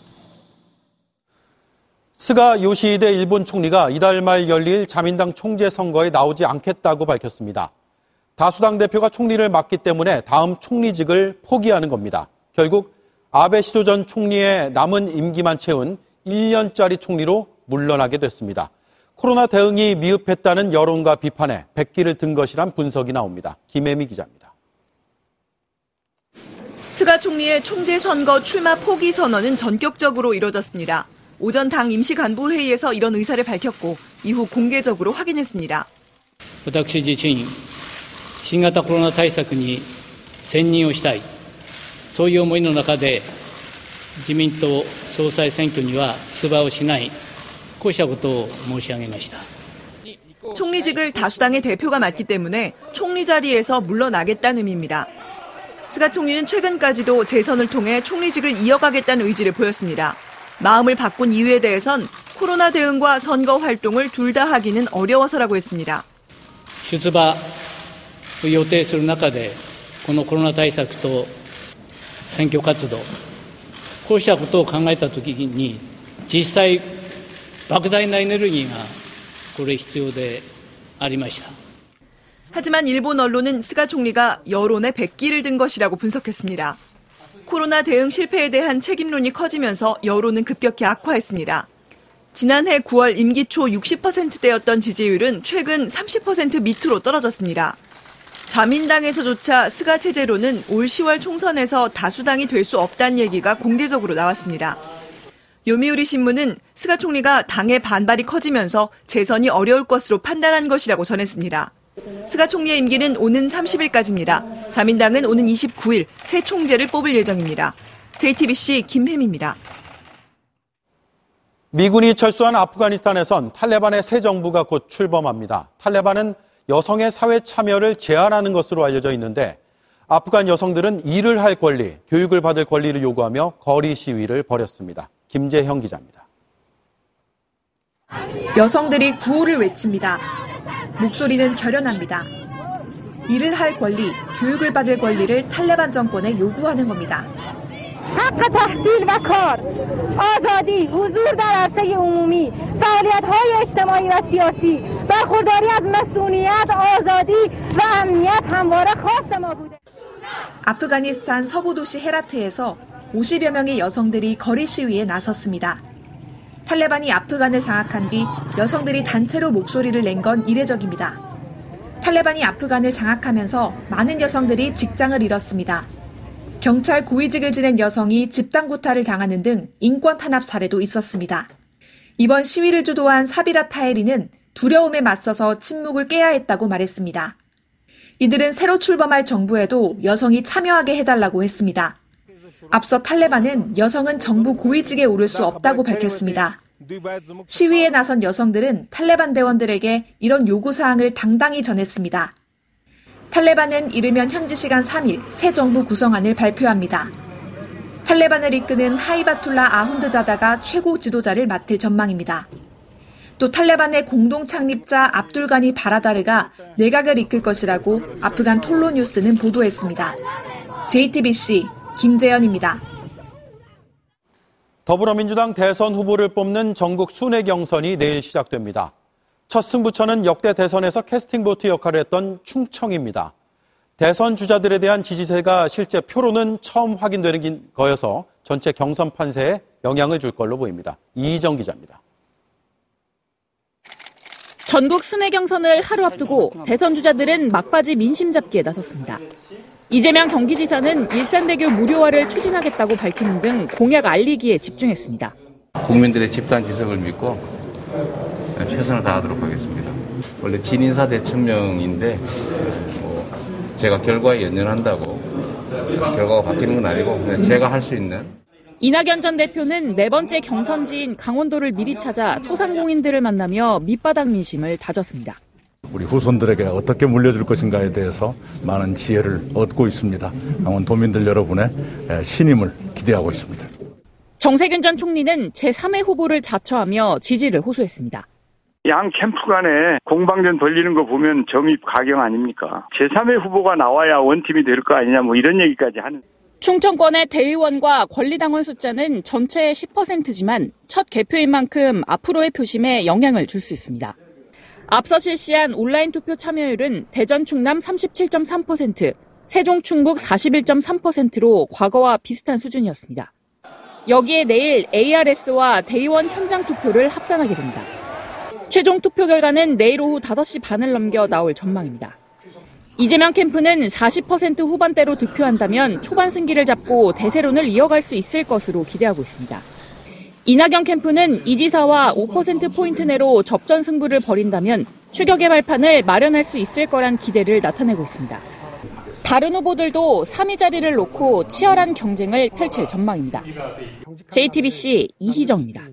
스가 요시히데 일본 총리가 이달 말 열릴 자민당 총재 선거에 나오지 않겠다고 밝혔습니다. 다수당 대표가 총리를 맡기 때문에 다음 총리직을 포기하는 겁니다. 결국 아베 시조 전 총리의 남은 임기만 채운 1년짜리 총리로 물러나게 됐습니다. 코로나 대응이 미흡했다는 여론과 비판에 백기를 든 것이란 분석이 나옵니다. 김혜미 기자입니다. 스가 총리의 총재 선거 출마 포기 선언은 전격적으로 이뤄졌습니다. 오전 당 임시간부회의에서 이런 의사를 밝혔고 이후 공개적으로 확인했습니다. 私自身、新型コロナ対策に専任をしたい、そういう思いの中で自民党総裁選挙には出馬をしない、こうしたことを申し上げました。 총리직을 다수당의 대표가 맡기 때문에 총리 자리에서 물러나겠다는 의미입니다. 스가 총리는 최근까지도 재선을 통해 총리직을 이어가겠다는 의지를 보였습니다. 마음을 바꾼 이유에 대해선 코로나 대응과 선거 활동을 둘 다 하기는 어려워서라고 했습니다. 出馬を予定する中で、このコロナ対策と選挙活動、こうしたことを考えたときに、実際、莫大なエネルギーがこれ必要でありました。 하지만 일본 언론은 스가 총리가 여론에 백기를 든 것이라고 분석했습니다. 코로나 대응 실패에 대한 책임론이 커지면서 여론은 급격히 악화했습니다. 지난해 9월 임기 초 60%대였던 지지율은 최근 30% 밑으로 떨어졌습니다. 자민당에서조차 스가 체제로는 올 10월 총선에서 다수당이 될 수 없다는 얘기가 공개적으로 나왔습니다. 요미우리 신문은 스가 총리가 당의 반발이 커지면서 재선이 어려울 것으로 판단한 것이라고 전했습니다. 스가 총리의 임기는 오는 30일까지입니다. 자민당은 오는 29일 새 총재를 뽑을 예정입니다. JTBC 김혜미입니다. 미군이 철수한 아프가니스탄에선 탈레반의 새 정부가 곧 출범합니다. 탈레반은 여성의 사회 참여를 제한하는 것으로 알려져 있는데 아프간 여성들은 일을 할 권리, 교육을 받을 권리를 요구하며 거리 시위를 벌였습니다. 김재형 기자입니다. 여성들이 구호를 외칩니다. 목소리는 결연합니다. 일을 할 권리, 교육을 받을 권리를 탈레반 정권에 요구하는 겁니다. حق تحصیل و کار، آزادی، حضور در عرصه عمومی، فعالیت‌های اجتماعی و سیاسی، برخورداری از مسئولیت، آزادی و امنیت همواره خواست ما بوده. 아프가니스탄 서부 도시 헤라트에서 50여 명의 여성들이 거리 시위에 나섰습니다. 탈레반이 아프간을 장악한 뒤 여성들이 단체로 목소리를 낸 건 이례적입니다. 탈레반이 아프간을 장악하면서 많은 여성들이 직장을 잃었습니다. 경찰 고위직을 지낸 여성이 집단 구타를 당하는 등 인권 탄압 사례도 있었습니다. 이번 시위를 주도한 사비라 타헤리는 두려움에 맞서서 침묵을 깨야 했다고 말했습니다. 이들은 새로 출범할 정부에도 여성이 참여하게 해달라고 했습니다. 앞서 탈레반은 여성은 정부 고위직에 오를 수 없다고 밝혔습니다. 시위에 나선 여성들은 탈레반 대원들에게 이런 요구사항을 당당히 전했습니다. 탈레반은 이르면 현지 시간 3일 새 정부 구성안을 발표합니다. 탈레반을 이끄는 하이바툴라 아훈드자다가 최고 지도자를 맡을 전망입니다. 또 탈레반의 공동 창립자 압둘가니 바라다르가 내각을 이끌 것이라고 아프간 톨로 뉴스는 보도했습니다. JTBC 김재현입니다. 더불어민주당 대선 후보를 뽑는 전국 순회 경선이 내일 시작됩니다. 첫 승부처는 역대 대선에서 캐스팅 보트 역할을 했던 충청입니다. 대선 주자들에 대한 지지세가 실제 표로는 처음 확인되는 거여서 전체 경선 판세에 영향을 줄 걸로 보입니다. 이희정 기자입니다. 전국 순회 경선을 하루 앞두고 대선 주자들은 막바지 민심 잡기에 나섰습니다. 이재명 경기지사는 일산대교 무료화를 추진하겠다고 밝히는 등 공약 알리기에 집중했습니다. 국민들의 집단 지석을 믿고 최선을 다하도록 하겠습니다. 원래 진인사 대천명인데 제가 결과에 연연한다고 결과가 바뀌는 건 아니고 그냥 제가 할 수 있는. 이낙연 전 대표는 네 번째 경선지인 강원도를 미리 찾아 소상공인들을 만나며 밑바닥 민심을 다졌습니다. 우리 후손들에게 어떻게 물려줄 것인가에 대해서 많은 지혜를 얻고 있습니다. 강원도민들 여러분의 신임을 기대하고 있습니다. 정세균 전 총리는 제3의 후보를 자처하며 지지를 호소했습니다. 양 캠프 간에 공방전 벌리는 거 보면 점입 가경 아닙니까? 제3의 후보가 나와야 원팀이 될 거 아니냐 뭐 이런 얘기까지 하는. 충청권의 대의원과 권리당원 숫자는 전체의 10%지만 첫 개표인 만큼 앞으로의 표심에 영향을 줄 수 있습니다. 앞서 실시한 온라인 투표 참여율은 대전 충남 37.3%, 세종 충북 41.3%로 과거와 비슷한 수준이었습니다. 여기에 내일 ARS와 대의원 현장 투표를 합산하게 됩니다. 최종 투표 결과는 내일 오후 5시 반을 넘겨 나올 전망입니다. 이재명 캠프는 40% 후반대로 득표한다면 초반 승기를 잡고 대세론을 이어갈 수 있을 것으로 기대하고 있습니다. 이낙연 캠프는 이 지사와 5%포인트 내로 접전 승부를 벌인다면 추격의 발판을 마련할 수 있을 거란 기대를 나타내고 있습니다. 다른 후보들도 3위 자리를 놓고 치열한 경쟁을 펼칠 전망입니다. JTBC 이희정입니다.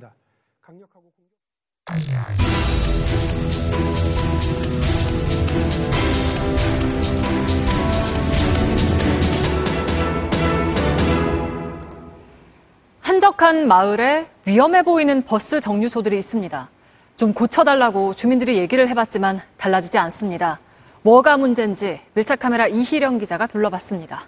한적한 마을에 위험해 보이는 버스 정류소들이 있습니다. 좀 고쳐달라고 주민들이 얘기를 해봤지만 달라지지 않습니다. 뭐가 문제인지 밀착카메라 이희령 기자가 둘러봤습니다.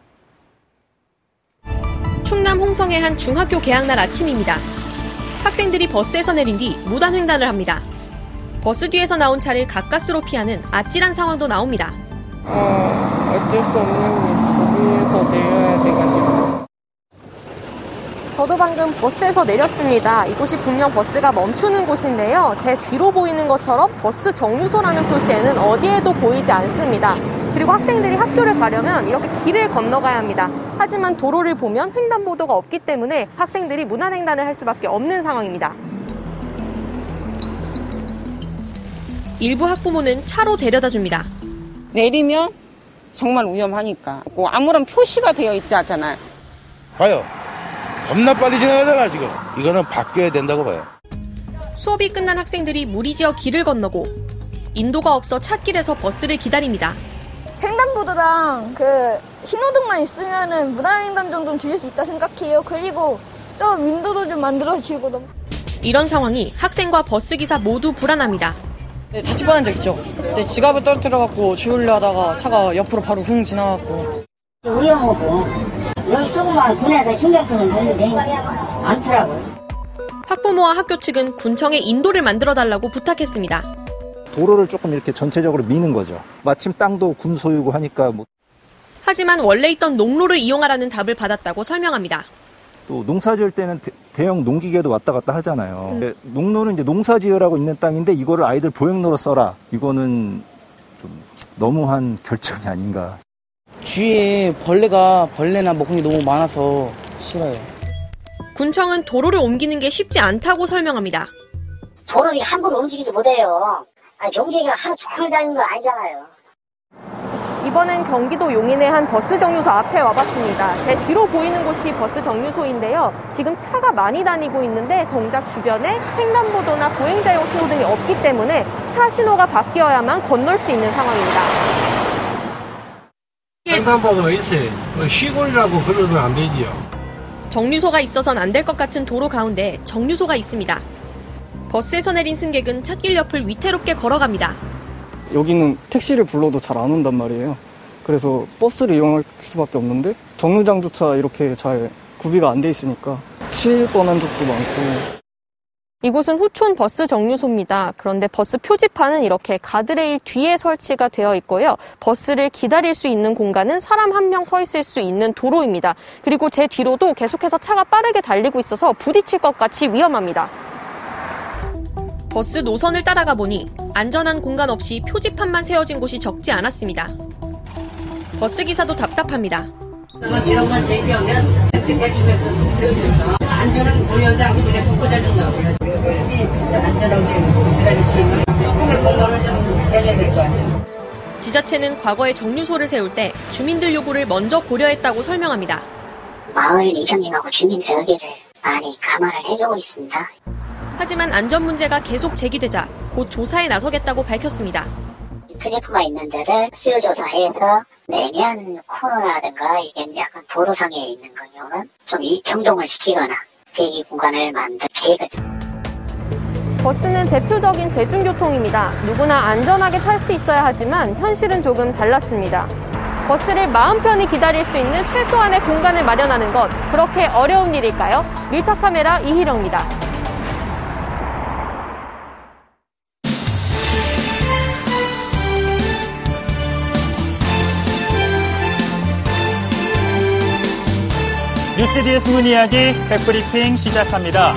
충남 홍성의 한 중학교 개학날 아침입니다. 학생들이 버스에서 내린 뒤 무단횡단을 합니다. 버스 뒤에서 나온 차를 가까스로 피하는 아찔한 상황도 나옵니다. 어쩔 수 없는 거기에서 내려야 돼가지고. 저도 방금 버스에서 내렸습니다. 이곳이 분명 버스가 멈추는 곳인데요. 제 뒤로 보이는 것처럼 버스 정류소라는 표시에는 어디에도 보이지 않습니다. 그리고 학생들이 학교를 가려면 이렇게 길을 건너가야 합니다. 하지만 도로를 보면 횡단보도가 없기 때문에 학생들이 무단횡단을 할 수밖에 없는 상황입니다. 일부 학부모는 차로 데려다 줍니다. 내리면 정말 위험하니까. 아무런 표시가 되어 있지 않잖아요. 봐요. 겁나 빨리 지나가잖아 지금. 이거는 바뀌어야 된다고 봐요. 수업이 끝난 학생들이 무리지어 길을 건너고 인도가 없어 찻길에서 버스를 기다립니다. 횡단보도랑 신호등만 있으면은 무단횡단 정도는 줄일 수 있다 생각해요. 그리고 좀 인도도 좀 만들어주고. 이런 상황이 학생과 버스기사 모두 불안합니다. 네, 다칠 뻔한 적 있죠. 네, 지갑을 떨어뜨려갖고 주우려 하다가 차가 옆으로 바로 훅 지나갔고. 위험하고 여기 조금만 군에서 신경 쓰는 되는데 않더라고요. 학부모와 학교 측은 군청에 인도를 만들어달라고 부탁했습니다. 도로를 조금 이렇게 전체적으로 미는 거죠. 마침 땅도 군 소유고 하니까 하지만 원래 있던 농로를 이용하라는 답을 받았다고 설명합니다. 또 농사 지을 때는 대형 농기계도 왔다 갔다 하잖아요. 농로는 이제 농사 지으라고 있는 땅인데 이거를 아이들 보행로로 써라. 이거는 좀 너무한 결정이 아닌가. 주위에 벌레나 먹은 게 너무 많아서 싫어요. 군청은 도로를 옮기는 게 쉽지 않다고 설명합니다. 도로를 함부로 움직이지 못해요. 용기가 하루 종일 다니는 거 아니잖아요. 이번엔 경기도 용인의 한 버스 정류소 앞에 와봤습니다. 제 뒤로 보이는 곳이 버스 정류소인데요. 지금 차가 많이 다니고 있는데 정작 주변에 횡단보도나 보행자용 신호등이 없기 때문에 차 신호가 바뀌어야만 건널 수 있는 상황입니다. 횡단보도가 있어요. 시골이라고 그러면 안 되지요. 정류소가 있어선 안 될 것 같은 도로 가운데 정류소가 있습니다. 버스에서 내린 승객은 찻길 옆을 위태롭게 걸어갑니다. 여기는 택시를 불러도 잘 안 온단 말이에요. 그래서 버스를 이용할 수밖에 없는데 정류장조차 이렇게 잘 구비가 안 돼 있으니까 칠 뻔한 적도 많고. 이곳은 호촌 버스 정류소입니다. 그런데 버스 표지판은 이렇게 가드레일 뒤에 설치가 되어 있고요. 버스를 기다릴 수 있는 공간은 사람 한 명 서 있을 수 있는 도로입니다. 그리고 제 뒤로도 계속해서 차가 빠르게 달리고 있어서 부딪힐 것 같이 위험합니다. 버스 노선을 따라가 보니 안전한 공간 없이 표지판만 세워진 곳이 적지 않았습니다. 버스 기사도 답답합니다. 이런 건 제기하면 대충해서 세워주니까 안전은 고려하지 않고 무조건 꽂아준다고 그래요. 여기 진짜 안전하게 기다릴 수 있는 조금의 공간을 좀 내려야 될 거 아니에요. 지자체는 과거에 정류소를 세울 때 주민들 요구를 먼저 고려했다고 설명합니다. 마을 이장님하고 주민 저기를 많이 감안을 해주고 있습니다. 하지만 안전 문제가 계속 제기되자 곧 조사에 나서겠다고 밝혔습니다. 클리프가 있는 데를 수요조사해서 내년 코로나라든가 이게 약간 도로상에 있는 경우는 좀 이평종을 시키거나 대기 구간을 만들 계획을. 버스는 대표적인 대중교통입니다. 누구나 안전하게 탈 수 있어야 하지만 현실은 조금 달랐습니다. 버스를 마음 편히 기다릴 수 있는 최소한의 공간을 마련하는 것, 그렇게 어려운 일일까요? 밀착 카메라 이희령입니다. 뉴스디의 숨은 이야기 백브리핑 시작합니다.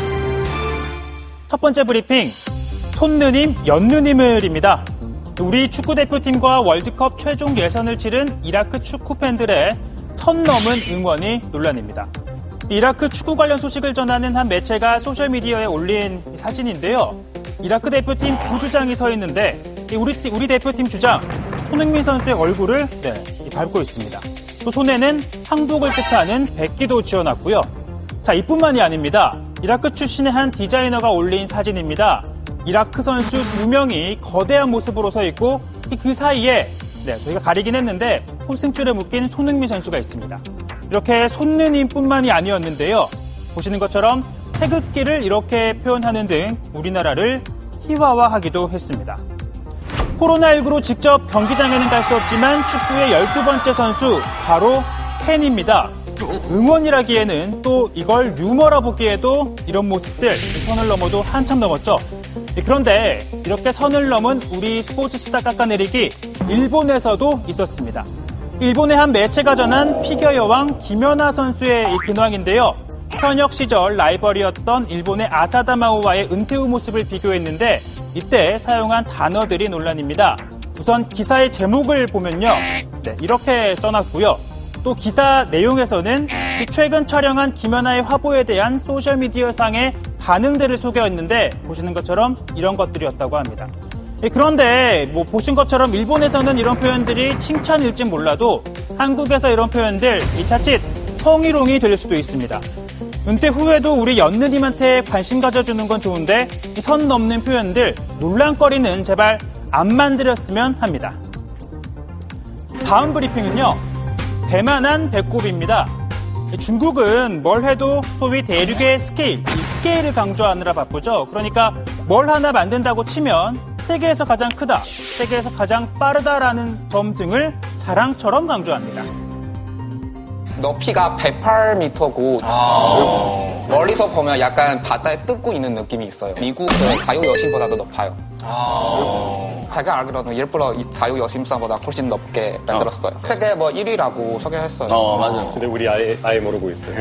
첫 번째 브리핑, 손느님, 연느님을입니다. 우리 축구대표팀과 월드컵 최종 예선을 치른 이라크 축구 팬들의 선 넘은 응원이 논란입니다. 이라크 축구 관련 소식을 전하는 한 매체가 소셜미디어에 올린 사진인데요. 이라크 대표팀 부주장이 서 있는데 우리 대표팀 주장 손흥민 선수의 얼굴을 밟고 있습니다. 또 손에는 항복을 뜻하는 백기도 지어놨고요. 자, 이뿐만이 아닙니다. 이라크 출신의 한 디자이너가 올린 사진입니다. 이라크 선수 2명이 거대한 모습으로 서 있고 그 사이에 저희가 가리긴 했는데 홈승줄에 묶인 손흥민 선수가 있습니다. 이렇게 손느님뿐만이 아니었는데요. 보시는 것처럼 태극기를 이렇게 표현하는 등 우리나라를 희화화하기도 했습니다. 코로나19로 직접 경기장에는 갈 수 없지만 축구의 12번째 선수 바로 팬입니다. 응원이라기에는 또 이걸 유머라 보기에도 이런 모습들 선을 넘어도 한참 넘었죠. 그런데 이렇게 선을 넘은 우리 스포츠 스타 깎아내리기 일본에서도 있었습니다. 일본의 한 매체가 전한 피겨 여왕 김연아 선수의 이 근황인데요. 현역 시절 라이벌이었던 일본의 아사다마오와의 은퇴 후 모습을 비교했는데 이때 사용한 단어들이 논란입니다. 우선 기사의 제목을 보면요. 이렇게 써놨고요. 또 기사 내용에서는 최근 촬영한 김연아의 화보에 대한 소셜미디어상의 반응들을 소개했는데 보시는 것처럼 이런 것들이었다고 합니다. 그런데 보신 것처럼 일본에서는 이런 표현들이 칭찬일진 몰라도 한국에서 이런 표현들 자칫 성희롱이 될 수도 있습니다. 은퇴 후에도 우리 연느님한테 관심 가져주는 건 좋은데 선 넘는 표현들, 논란거리는 제발 안 만들었으면 합니다. 다음 브리핑은요. 대만한 배꼽입니다. 중국은 뭘 해도 소위 대륙의 스케일, 이 스케일을 강조하느라 바쁘죠. 그러니까 뭘 하나 만든다고 치면 세계에서 가장 크다, 세계에서 가장 빠르다라는 점 등을 자랑처럼 강조합니다. 높이가 108m고 멀리서 보면 약간 바다에 뜨고 있는 느낌이 있어요. 미국 자유여신보다도 높아요. 제가 알기로는 일부러 이 자유여신상보다 훨씬 높게 만들었어요. 세계 1위라고 소개했어요. 맞아요. 근데 우리 아예 모르고 있어요.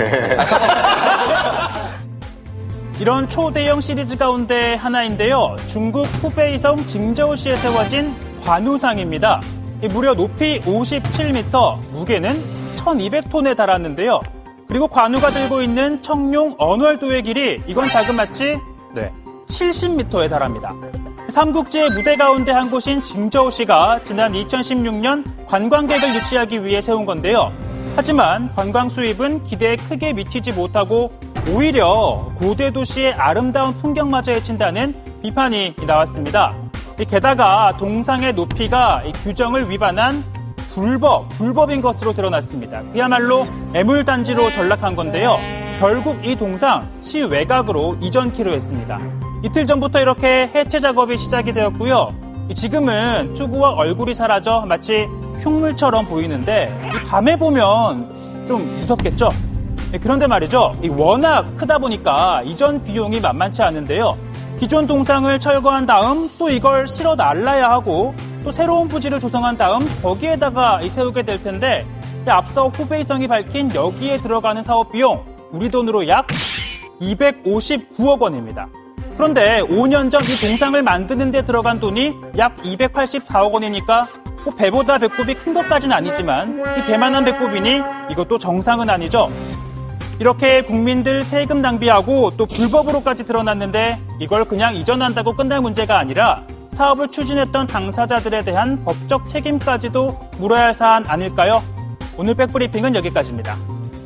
이런 초대형 시리즈 가운데 하나인데요. 중국 후베이성 징저우시에 세워진 관우상입니다. 무려 높이 57m, 무게는 1200톤에 달았는데요. 그리고 관우가 들고 있는 청룡 언월도의 길이 이건 자그마치 70m에 달합니다. 삼국지의 무대 가운데 한 곳인 징저우시가 지난 2016년 관광객을 유치하기 위해 세운 건데요. 하지만 관광 수입은 기대에 크게 미치지 못하고 오히려 고대 도시의 아름다운 풍경마저 해친다는 비판이 나왔습니다. 게다가 동상의 높이가 규정을 위반한 불법인 것으로 드러났습니다. 그야말로 애물단지로 전락한 건데요. 결국 이 동상 시외곽으로 이전키로 했습니다. 이틀 전부터 이렇게 해체 작업이 시작이 되었고요. 지금은 투구와 얼굴이 사라져 마치 흉물처럼 보이는데 이 밤에 보면 좀 무섭겠죠? 그런데 말이죠. 워낙 크다 보니까 이전 비용이 만만치 않은데요. 기존 동상을 철거한 다음 또 이걸 실어 날라야 하고 또 새로운 부지를 조성한 다음 거기에다가 세우게 될 텐데 앞서 후베이성이 밝힌 여기에 들어가는 사업 비용 우리 돈으로 약 259억 원입니다. 그런데 5년 전 이 동상을 만드는 데 들어간 돈이 약 284억 원이니까 배보다 배꼽이 큰 것까지는 아니지만 이 배만한 배꼽이니 이것도 정상은 아니죠. 이렇게 국민들 세금 낭비하고 또 불법으로까지 드러났는데 이걸 그냥 이전한다고 끝날 문제가 아니라 사업을 추진했던 당사자들에 대한 법적 책임까지도 물어야 할 사안 아닐까요? 오늘 백브리핑은 여기까지입니다.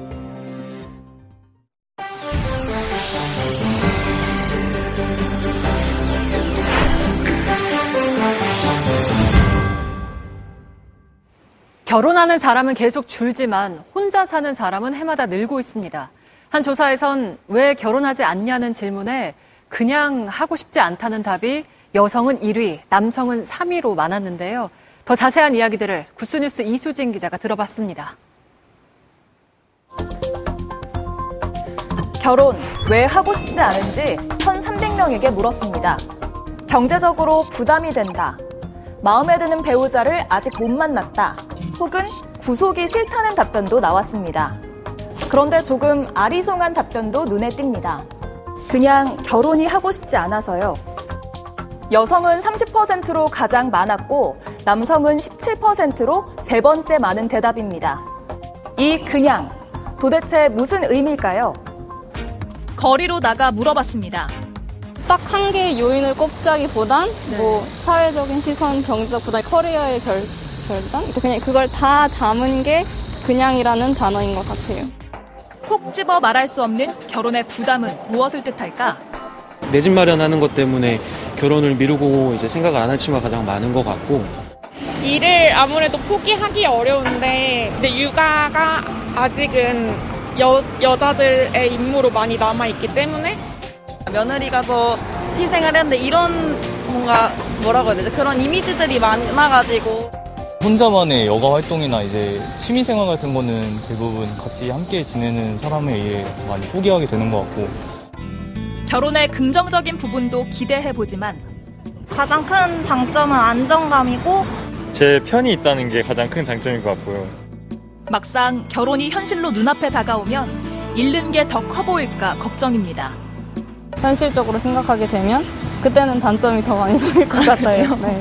결혼하는 사람은 계속 줄지만 혼자 사는 사람은 해마다 늘고 있습니다. 한 조사에선 왜 결혼하지 않냐는 질문에 그냥 하고 싶지 않다는 답이 여성은 1위, 남성은 3위로 많았는데요. 더 자세한 이야기들을 구스뉴스 이수진 기자가 들어봤습니다. 결혼 왜 하고 싶지 않은지 1,300명에게 물었습니다. 경제적으로 부담이 된다. 마음에 드는 배우자를 아직 못 만났다. 혹은 구속이 싫다는 답변도 나왔습니다. 그런데 조금 아리송한 답변도 눈에 띕니다. 그냥 결혼이 하고 싶지 않아서요. 여성은 30%로 가장 많았고 남성은 17%로 세 번째 많은 대답입니다. 이 그냥 도대체 무슨 의미일까요? 거리로 나가 물어봤습니다. 딱 한 개의 요인을 꼽자기보단 뭐 사회적인 시선, 경제적 부담, 커리어의 결단? 그냥 그걸 다 담은 게 그냥이라는 단어인 것 같아요. 콕 집어 말할 수 없는 결혼의 부담은 무엇을 뜻할까? 내 집 마련하는 것 때문에 결혼을 미루고 이제 생각을 안 할 친구가 가장 많은 것 같고 일을 아무래도 포기하기 어려운데 이제 육아가 아직은 여자들의 임무로 많이 남아있기 때문에 며느리가 더 희생을 했는데 이런 뭔가 뭐라고 해야 되지? 그런 이미지들이 많아가지고 혼자만의 여가 활동이나 이제 취미생활 같은 거는 대부분 같이 함께 지내는 사람에 의해 많이 포기하게 되는 것 같고 결혼의 긍정적인 부분도 기대해보지만 가장 큰 장점은 안정감이고 제 편이 있다는 게 가장 큰 장점인 것 같고요. 막상 결혼이 현실로 눈앞에 다가오면 잃는 게 더 커 보일까 걱정입니다. 현실적으로 생각하게 되면 그때는 단점이 더 많이 보일 것 같아요. 네.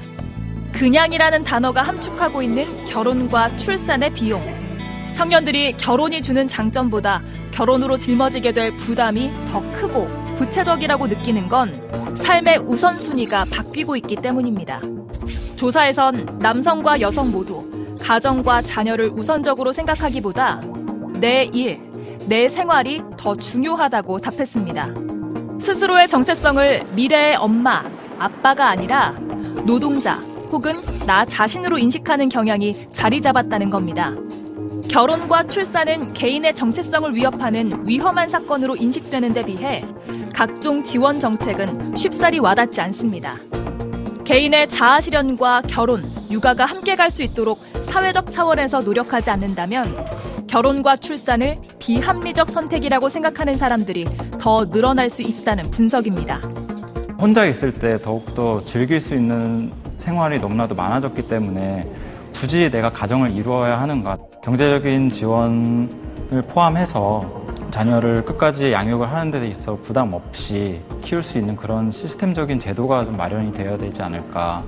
그냥이라는 단어가 함축하고 있는 결혼과 출산의 비용. 청년들이 결혼이 주는 장점보다 결혼으로 짊어지게 될 부담이 더 크고 구체적이라고 느끼는 건 삶의 우선순위가 바뀌고 있기 때문입니다. 조사에선 남성과 여성 모두 가정과 자녀를 우선적으로 생각하기보다 내 일, 내 생활이 더 중요하다고 답했습니다. 스스로의 정체성을 미래의 엄마, 아빠가 아니라 노동자 혹은 나 자신으로 인식하는 경향이 자리 잡았다는 겁니다. 결혼과 출산은 개인의 정체성을 위협하는 위험한 사건으로 인식되는 데 비해 각종 지원 정책은 쉽사리 와닿지 않습니다. 개인의 자아실현과 결혼, 육아가 함께 갈 수 있도록 사회적 차원에서 노력하지 않는다면 결혼과 출산을 비합리적 선택이라고 생각하는 사람들이 더 늘어날 수 있다는 분석입니다. 혼자 있을 때 더욱더 즐길 수 있는 생활이 너무나도 많아졌기 때문에 굳이 내가 가정을 이루어야 하는가. 경제적인 지원을 포함해서 자녀를 끝까지 양육을 하는 데 있어 부담 없이 키울 수 있는 그런 시스템적인 제도가 좀 마련이 되어야 되지 않을까.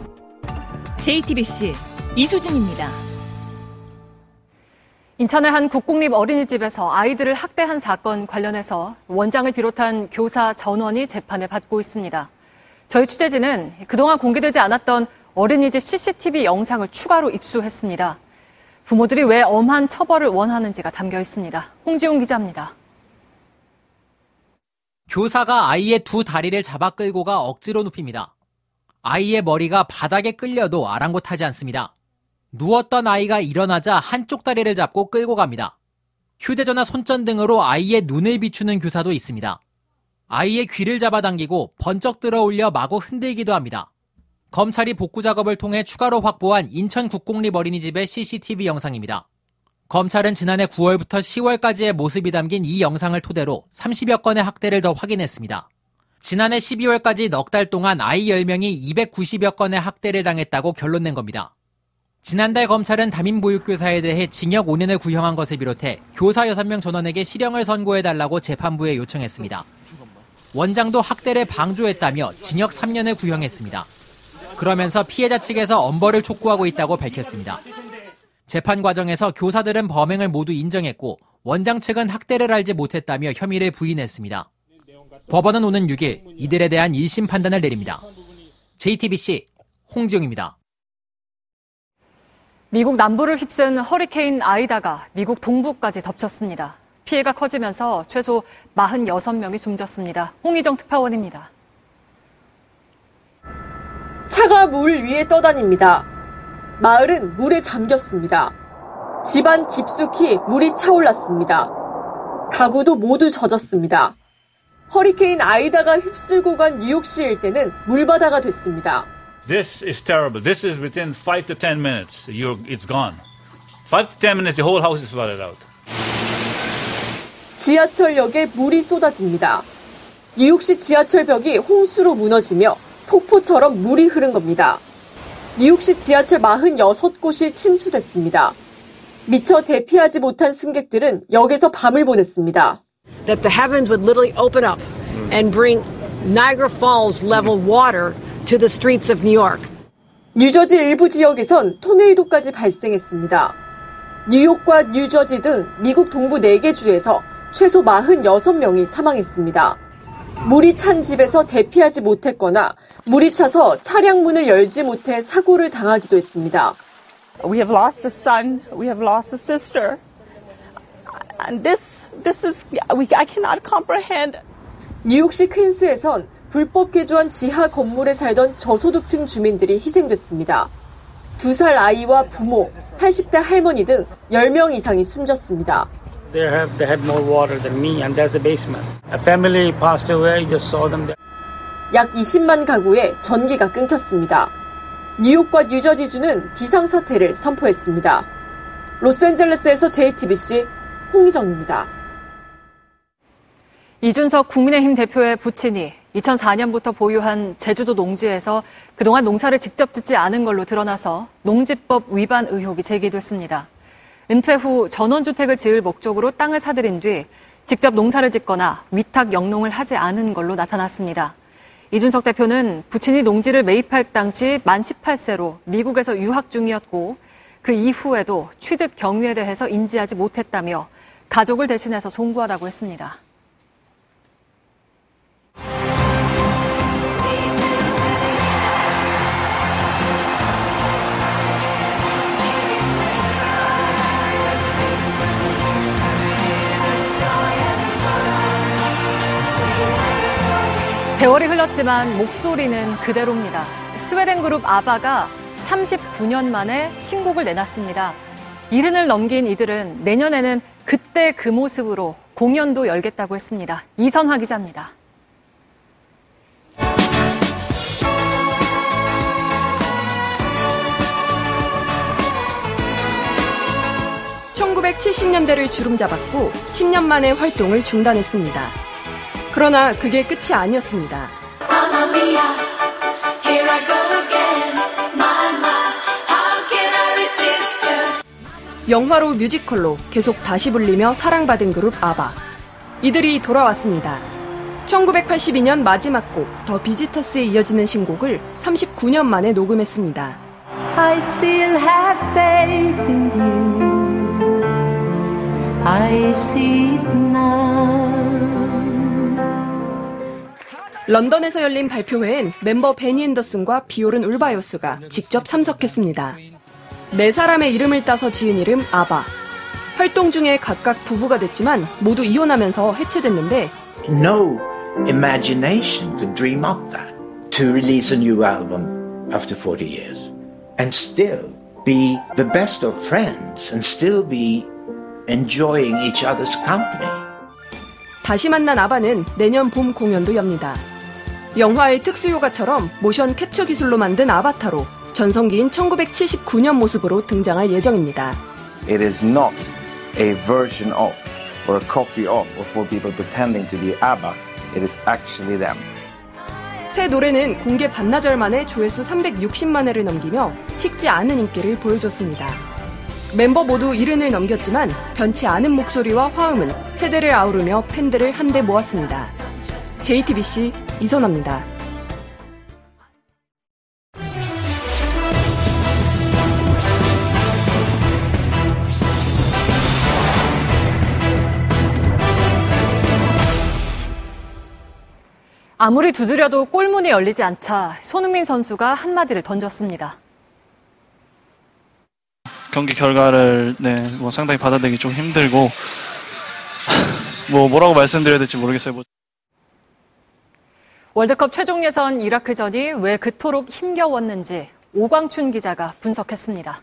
JTBC 이수진입니다. 인천의 한 국공립 어린이집에서 아이들을 학대한 사건 관련해서 원장을 비롯한 교사 전원이 재판을 받고 있습니다. 저희 취재진은 그동안 공개되지 않았던 어린이집 CCTV 영상을 추가로 입수했습니다. 부모들이 왜 엄한 처벌을 원하는지가 담겨 있습니다. 홍지용 기자입니다. 교사가 아이의 두 다리를 잡아 끌고 가 억지로 눕힙니다. 아이의 머리가 바닥에 끌려도 아랑곳하지 않습니다. 누웠던 아이가 일어나자 한쪽 다리를 잡고 끌고 갑니다. 휴대전화 손전 등으로 아이의 눈을 비추는 교사도 있습니다. 아이의 귀를 잡아당기고 번쩍 들어올려 마구 흔들기도 합니다. 검찰이 복구 작업을 통해 추가로 확보한 인천 국공립 어린이집의 CCTV 영상입니다. 검찰은 지난해 9월부터 10월까지의 모습이 담긴 이 영상을 토대로 30여 건의 학대를 더 확인했습니다. 지난해 12월까지 넉 달 동안 아이 10명이 290여 건의 학대를 당했다고 결론낸 겁니다. 지난달 검찰은 담임보육교사에 대해 징역 5년을 구형한 것을 비롯해 교사 6명 전원에게 실형을 선고해달라고 재판부에 요청했습니다. 원장도 학대를 방조했다며 징역 3년을 구형했습니다. 그러면서 피해자 측에서 엄벌을 촉구하고 있다고 밝혔습니다. 재판 과정에서 교사들은 범행을 모두 인정했고 원장 측은 학대를 알지 못했다며 혐의를 부인했습니다. 법원은 오는 6일 이들에 대한 1심 판단을 내립니다. JTBC 홍지용입니다. 미국 남부를 휩쓴 허리케인 아이다가 미국 동부까지 덮쳤습니다. 피해가 커지면서 최소 46명이 숨졌습니다. 홍희정 특파원입니다. 차가 물 위에 떠다닙니다. 마을은 물에 잠겼습니다. 집안 깊숙이 물이 차올랐습니다. 가구도 모두 젖었습니다. 허리케인 아이다가 휩쓸고 간 뉴욕시 일대는 물바다가 됐습니다. This is terrible. This is within 5 to 10 minutes. It's gone. 5 to 10 minutes, the whole house is flooded out. 지하철역에 물이 쏟아집니다. 뉴욕시 지하철벽이 홍수로 무너지며 폭포처럼 물이 흐른 겁니다. 뉴욕시 지하철 46곳이 침수됐습니다. 미처 대피하지 못한 승객들은 역에서 밤을 보냈습니다. That the heavens would literally open up and bring Niagara Falls level water to the streets of New York. 뉴저지 일부 지역에선 토네이도까지 발생했습니다. 뉴욕과 뉴저지 등 미국 동부 4개 주에서 최소 46명이 사망했습니다. 물이 찬 집에서 대피하지 못했거나 물이 차서 차량 문을 열지 못해 사고를 당하기도 했습니다. We have lost a son, we have lost a sister. And this is, I cannot comprehend. 뉴욕시 퀸스에선 불법 개조한 지하 건물에 살던 저소득층 주민들이 희생됐습니다. 2살 아이와 부모, 80대 할머니 등 10명 이상이 숨졌습니다. They had more water than me, and that's the basement. A family passed away. I just saw them there. 약 20만 가구에 전기가 끊겼습니다. 뉴욕과 뉴저지주는 비상사태를 선포했습니다. 로스앤젤레스에서 JTBC 홍희정입니다. 이준석 국민의힘 대표의 부친이 2004년부터 보유한 제주도 농지에서 그동안 농사를 직접 짓지 않은 걸로 드러나서 농지법 위반 의혹이 제기됐습니다. 은퇴 후 전원주택을 지을 목적으로 땅을 사들인 뒤 직접 농사를 짓거나 위탁 영농을 하지 않은 걸로 나타났습니다. 이준석 대표는 부친이 농지를 매입할 당시 만 18세로 미국에서 유학 중이었고 그 이후에도 취득 경위에 대해서 인지하지 못했다며 가족을 대신해서 송구하다고 했습니다. 세월이 흘렀지만 목소리는 그대로입니다. 스웨덴 그룹 아바가 39년 만에 신곡을 내놨습니다. 70을 넘긴 이들은 내년에는 그때 그 모습으로 공연도 열겠다고 했습니다. 이선화 기자입니다. (1970년대를) 주름잡았고 10년 만에 활동을 중단했습니다. 그러나 그게 끝이 아니었습니다. 영화로 뮤지컬로 계속 다시 불리며 사랑받은 그룹 아바. 이들이 돌아왔습니다. 1982년 마지막 곡 더 비지터스에 이어지는 신곡을 39년 만에 녹음했습니다. I still have faith in you. I see it now. 런던에서 열린 발표회엔 멤버 베니 앤더슨과 비올은 울바요스가 직접 참석했습니다. 네 사람의 이름을 따서 지은 이름 아바. 활동 중에 각각 부부가 됐지만 모두 이혼하면서 해체됐는데 No imagination could dream up that. To release a new album after 40 years. And still be the best of friends and still be enjoying each other's company. 다시 만난 아바는 내년 봄 공연도 엽니다. 영화의 특수효과처럼 모션 캡처 기술로 만든 아바타로 전성기인 1979년 모습으로 등장할 예정입니다. It is not a version of or a copy of or for people pretending to be ABBA. It is actually them. 새 노래는 공개 반나절 만에 조회수 360만 회를 넘기며 식지 않은 인기를 보여줬습니다. 멤버 모두 70을 넘겼지만 변치 않은 목소리와 화음은 세대를 아우르며 팬들을 한데 모았습니다. JTBC 이선아입니다. 아무리 두드려도 골문이 열리지 않자 손흥민 선수가 한마디를 던졌습니다. 경기 결과를 상당히 받아들이기 좀 힘들고 뭐라고 말씀드려야 될지 모르겠어요. 월드컵 최종 예선 이라크전이 왜 그토록 힘겨웠는지 오광춘 기자가 분석했습니다.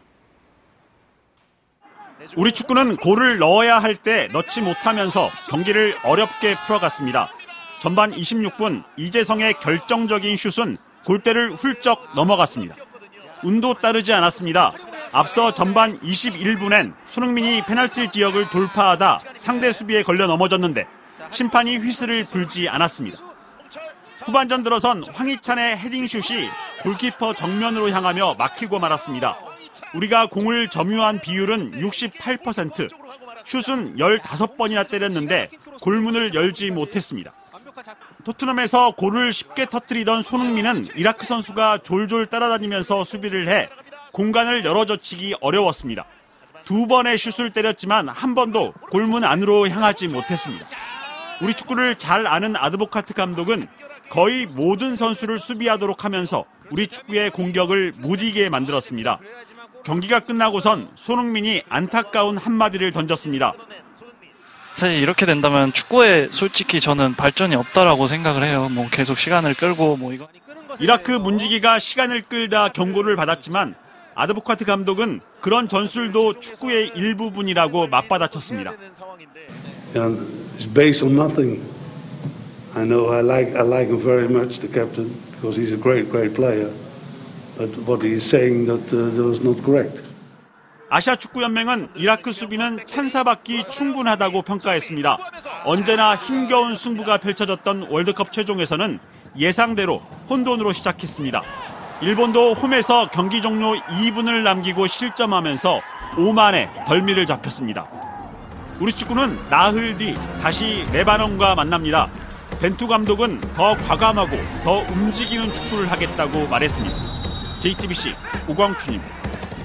우리 축구는 골을 넣어야 할 때 넣지 못하면서 경기를 어렵게 풀어갔습니다. 전반 26분 이재성의 결정적인 슛은 골대를 훌쩍 넘어갔습니다. 운도 따르지 않았습니다. 앞서 전반 21분엔 손흥민이 페널티 지역을 돌파하다 상대 수비에 걸려 넘어졌는데 심판이 휘슬을 불지 않았습니다. 후반전 들어선 황희찬의 헤딩슛이 골키퍼 정면으로 향하며 막히고 말았습니다. 우리가 공을 점유한 비율은 68%, 슛은 15번이나 때렸는데 골문을 열지 못했습니다. 토트넘에서 골을 쉽게 터뜨리던 손흥민은 이라크 선수가 졸졸 따라다니면서 수비를 해 공간을 열어젖히기 어려웠습니다. 2번의 슛을 때렸지만 한 번도 골문 안으로 향하지 못했습니다. 우리 축구를 잘 아는 아드보카트 감독은 거의 모든 선수를 수비하도록 하면서 우리 축구의 공격을 못 이기게 만들었습니다. 경기가 끝나고선 손흥민이 안타까운 한마디를 던졌습니다. 사실 이렇게 된다면 축구에 솔직히 저는 발전이 없다라고 생각을 해요. 계속 시간을 끌고 이거. 이라크 문지기가 시간을 끌다 경고를 받았지만 아드보카트 감독은 그런 전술도 축구의 일부분이라고 맞받아쳤습니다. It's based on nothing. I know I like him very much, the captain, because he's a great player. But what he's saying that was not correct. 아시아 축구연맹은 이라크 수비는 찬사받기 충분하다고 평가했습니다. 언제나 힘겨운 승부가 펼쳐졌던 월드컵 최종에서는 예상대로 혼돈으로 시작했습니다. 일본도 홈에서 경기 종료 2분을 남기고 실점하면서 오만에 덜미를 잡혔습니다. 우리 축구는 나흘 뒤 다시 레바논과 만납니다. 벤투 감독은 더 과감하고 더 움직이는 축구를 하겠다고 말했습니다. JTBC 오광춘입니다.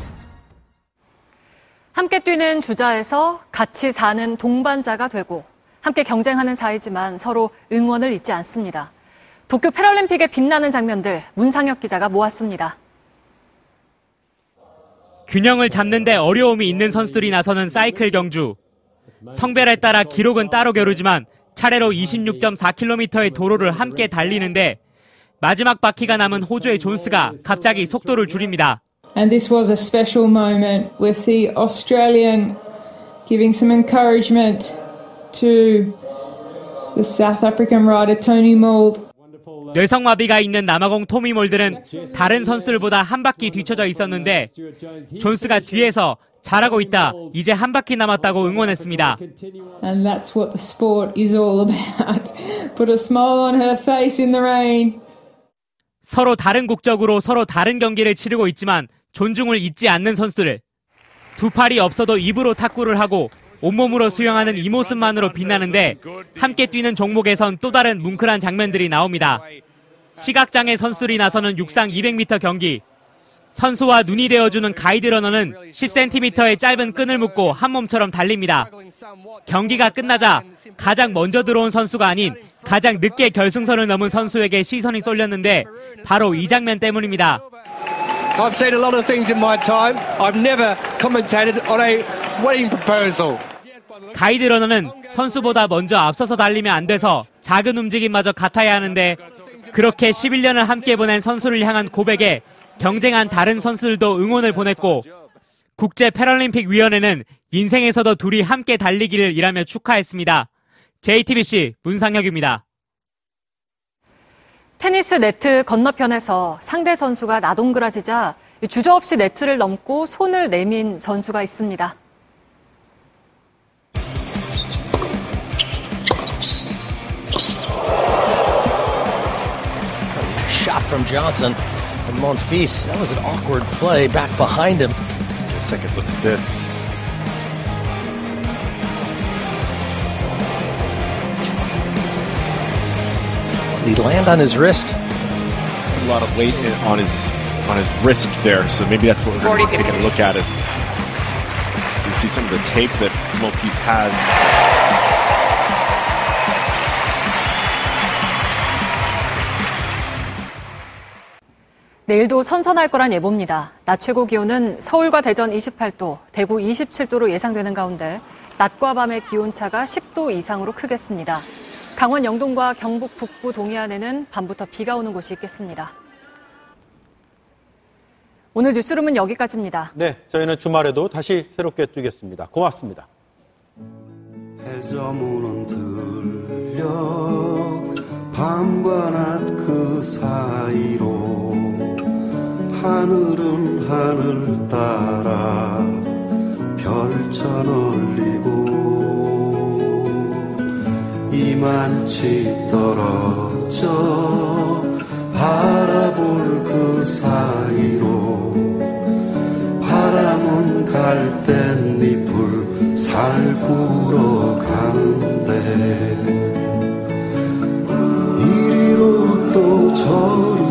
함께 뛰는 주자에서 같이 사는 동반자가 되고 함께 경쟁하는 사이지만 서로 응원을 잊지 않습니다. 도쿄 패럴림픽의 빛나는 장면들 문상혁 기자가 모았습니다. 균형을 잡는 데 어려움이 있는 선수들이 나서는 사이클 경주. 성별에 따라 기록은 따로 겨루지만 차례로 26.4km의 도로를 함께 달리는데 마지막 바퀴가 남은 호주의 존스가 갑자기 속도를 줄입니다. And this was a special moment with the Australian giving some encouragement to the South African rider Tony Mould. 뇌성마비가 있는 남아공 토미 몰드는 다른 선수들보다 한 바퀴 뒤쳐져 있었는데 존스가 뒤에서 잘하고 있다, 이제 한 바퀴 남았다고 응원했습니다. And that's what the sport is all about. Put a smile on her face in the rain. 서로 다른 국적으로 서로 다른 경기를 치르고 있지만 존중을 잊지 않는 선수들. 두 팔이 없어도 입으로 탁구를 하고 온몸으로 수영하는 이 모습만으로 빛나는데 함께 뛰는 종목에선 또 다른 뭉클한 장면들이 나옵니다. 시각장애 선수들이 나서는 육상 200m 경기. 선수와 눈이 되어주는 가이드 러너는 10cm의 짧은 끈을 묶고 한 몸처럼 달립니다. 경기가 끝나자 가장 먼저 들어온 선수가 아닌 가장 늦게 결승선을 넘은 선수에게 시선이 쏠렸는데 바로 이 장면 때문입니다. I've seen a lot of things in my time. I've never commentated on a wedding proposal. 가이드 러너는 선수보다 먼저 앞서서 달리면 안 돼서 작은 움직임마저 같아야 하는데 그렇게 11년을 함께 보낸 선수를 향한 고백에 경쟁한 다른 선수들도 응원을 보냈고 국제 패럴림픽 위원회는 인생에서도 둘이 함께 달리기를 이라며 축하했습니다. JTBC 문상혁입니다. 테니스 네트 건너편에서 상대 선수가 나동그라지자 주저없이 네트를 넘고 손을 내민 선수가 있습니다. Shot from Johnson and Monfils. That was an awkward play back behind him. A second look at this. Did he land on his wrist? A lot of weight on his wrist there, so maybe that's what we're going to take a look at. So you see some of the tape that Monfils has. 내일도 선선할 거란 예보입니다. 낮 최고 기온은 서울과 대전 28도, 대구 27도로 예상되는 가운데 낮과 밤의 기온차가 10도 이상으로 크겠습니다. 강원 영동과 경북 북부 동해안에는 밤부터 비가 오는 곳이 있겠습니다. 오늘 뉴스룸은 여기까지입니다. 네, 저희는 주말에도 다시 새롭게 뛰겠습니다. 고맙습니다. 해저문은 들려 밤과 낮 그 사이로 하늘은 하늘 따라 별쳐 올리고 이만치 떨어져 바라볼 그 사이로 바람은 갈대잎을 살구러 가는데 이리로 또 저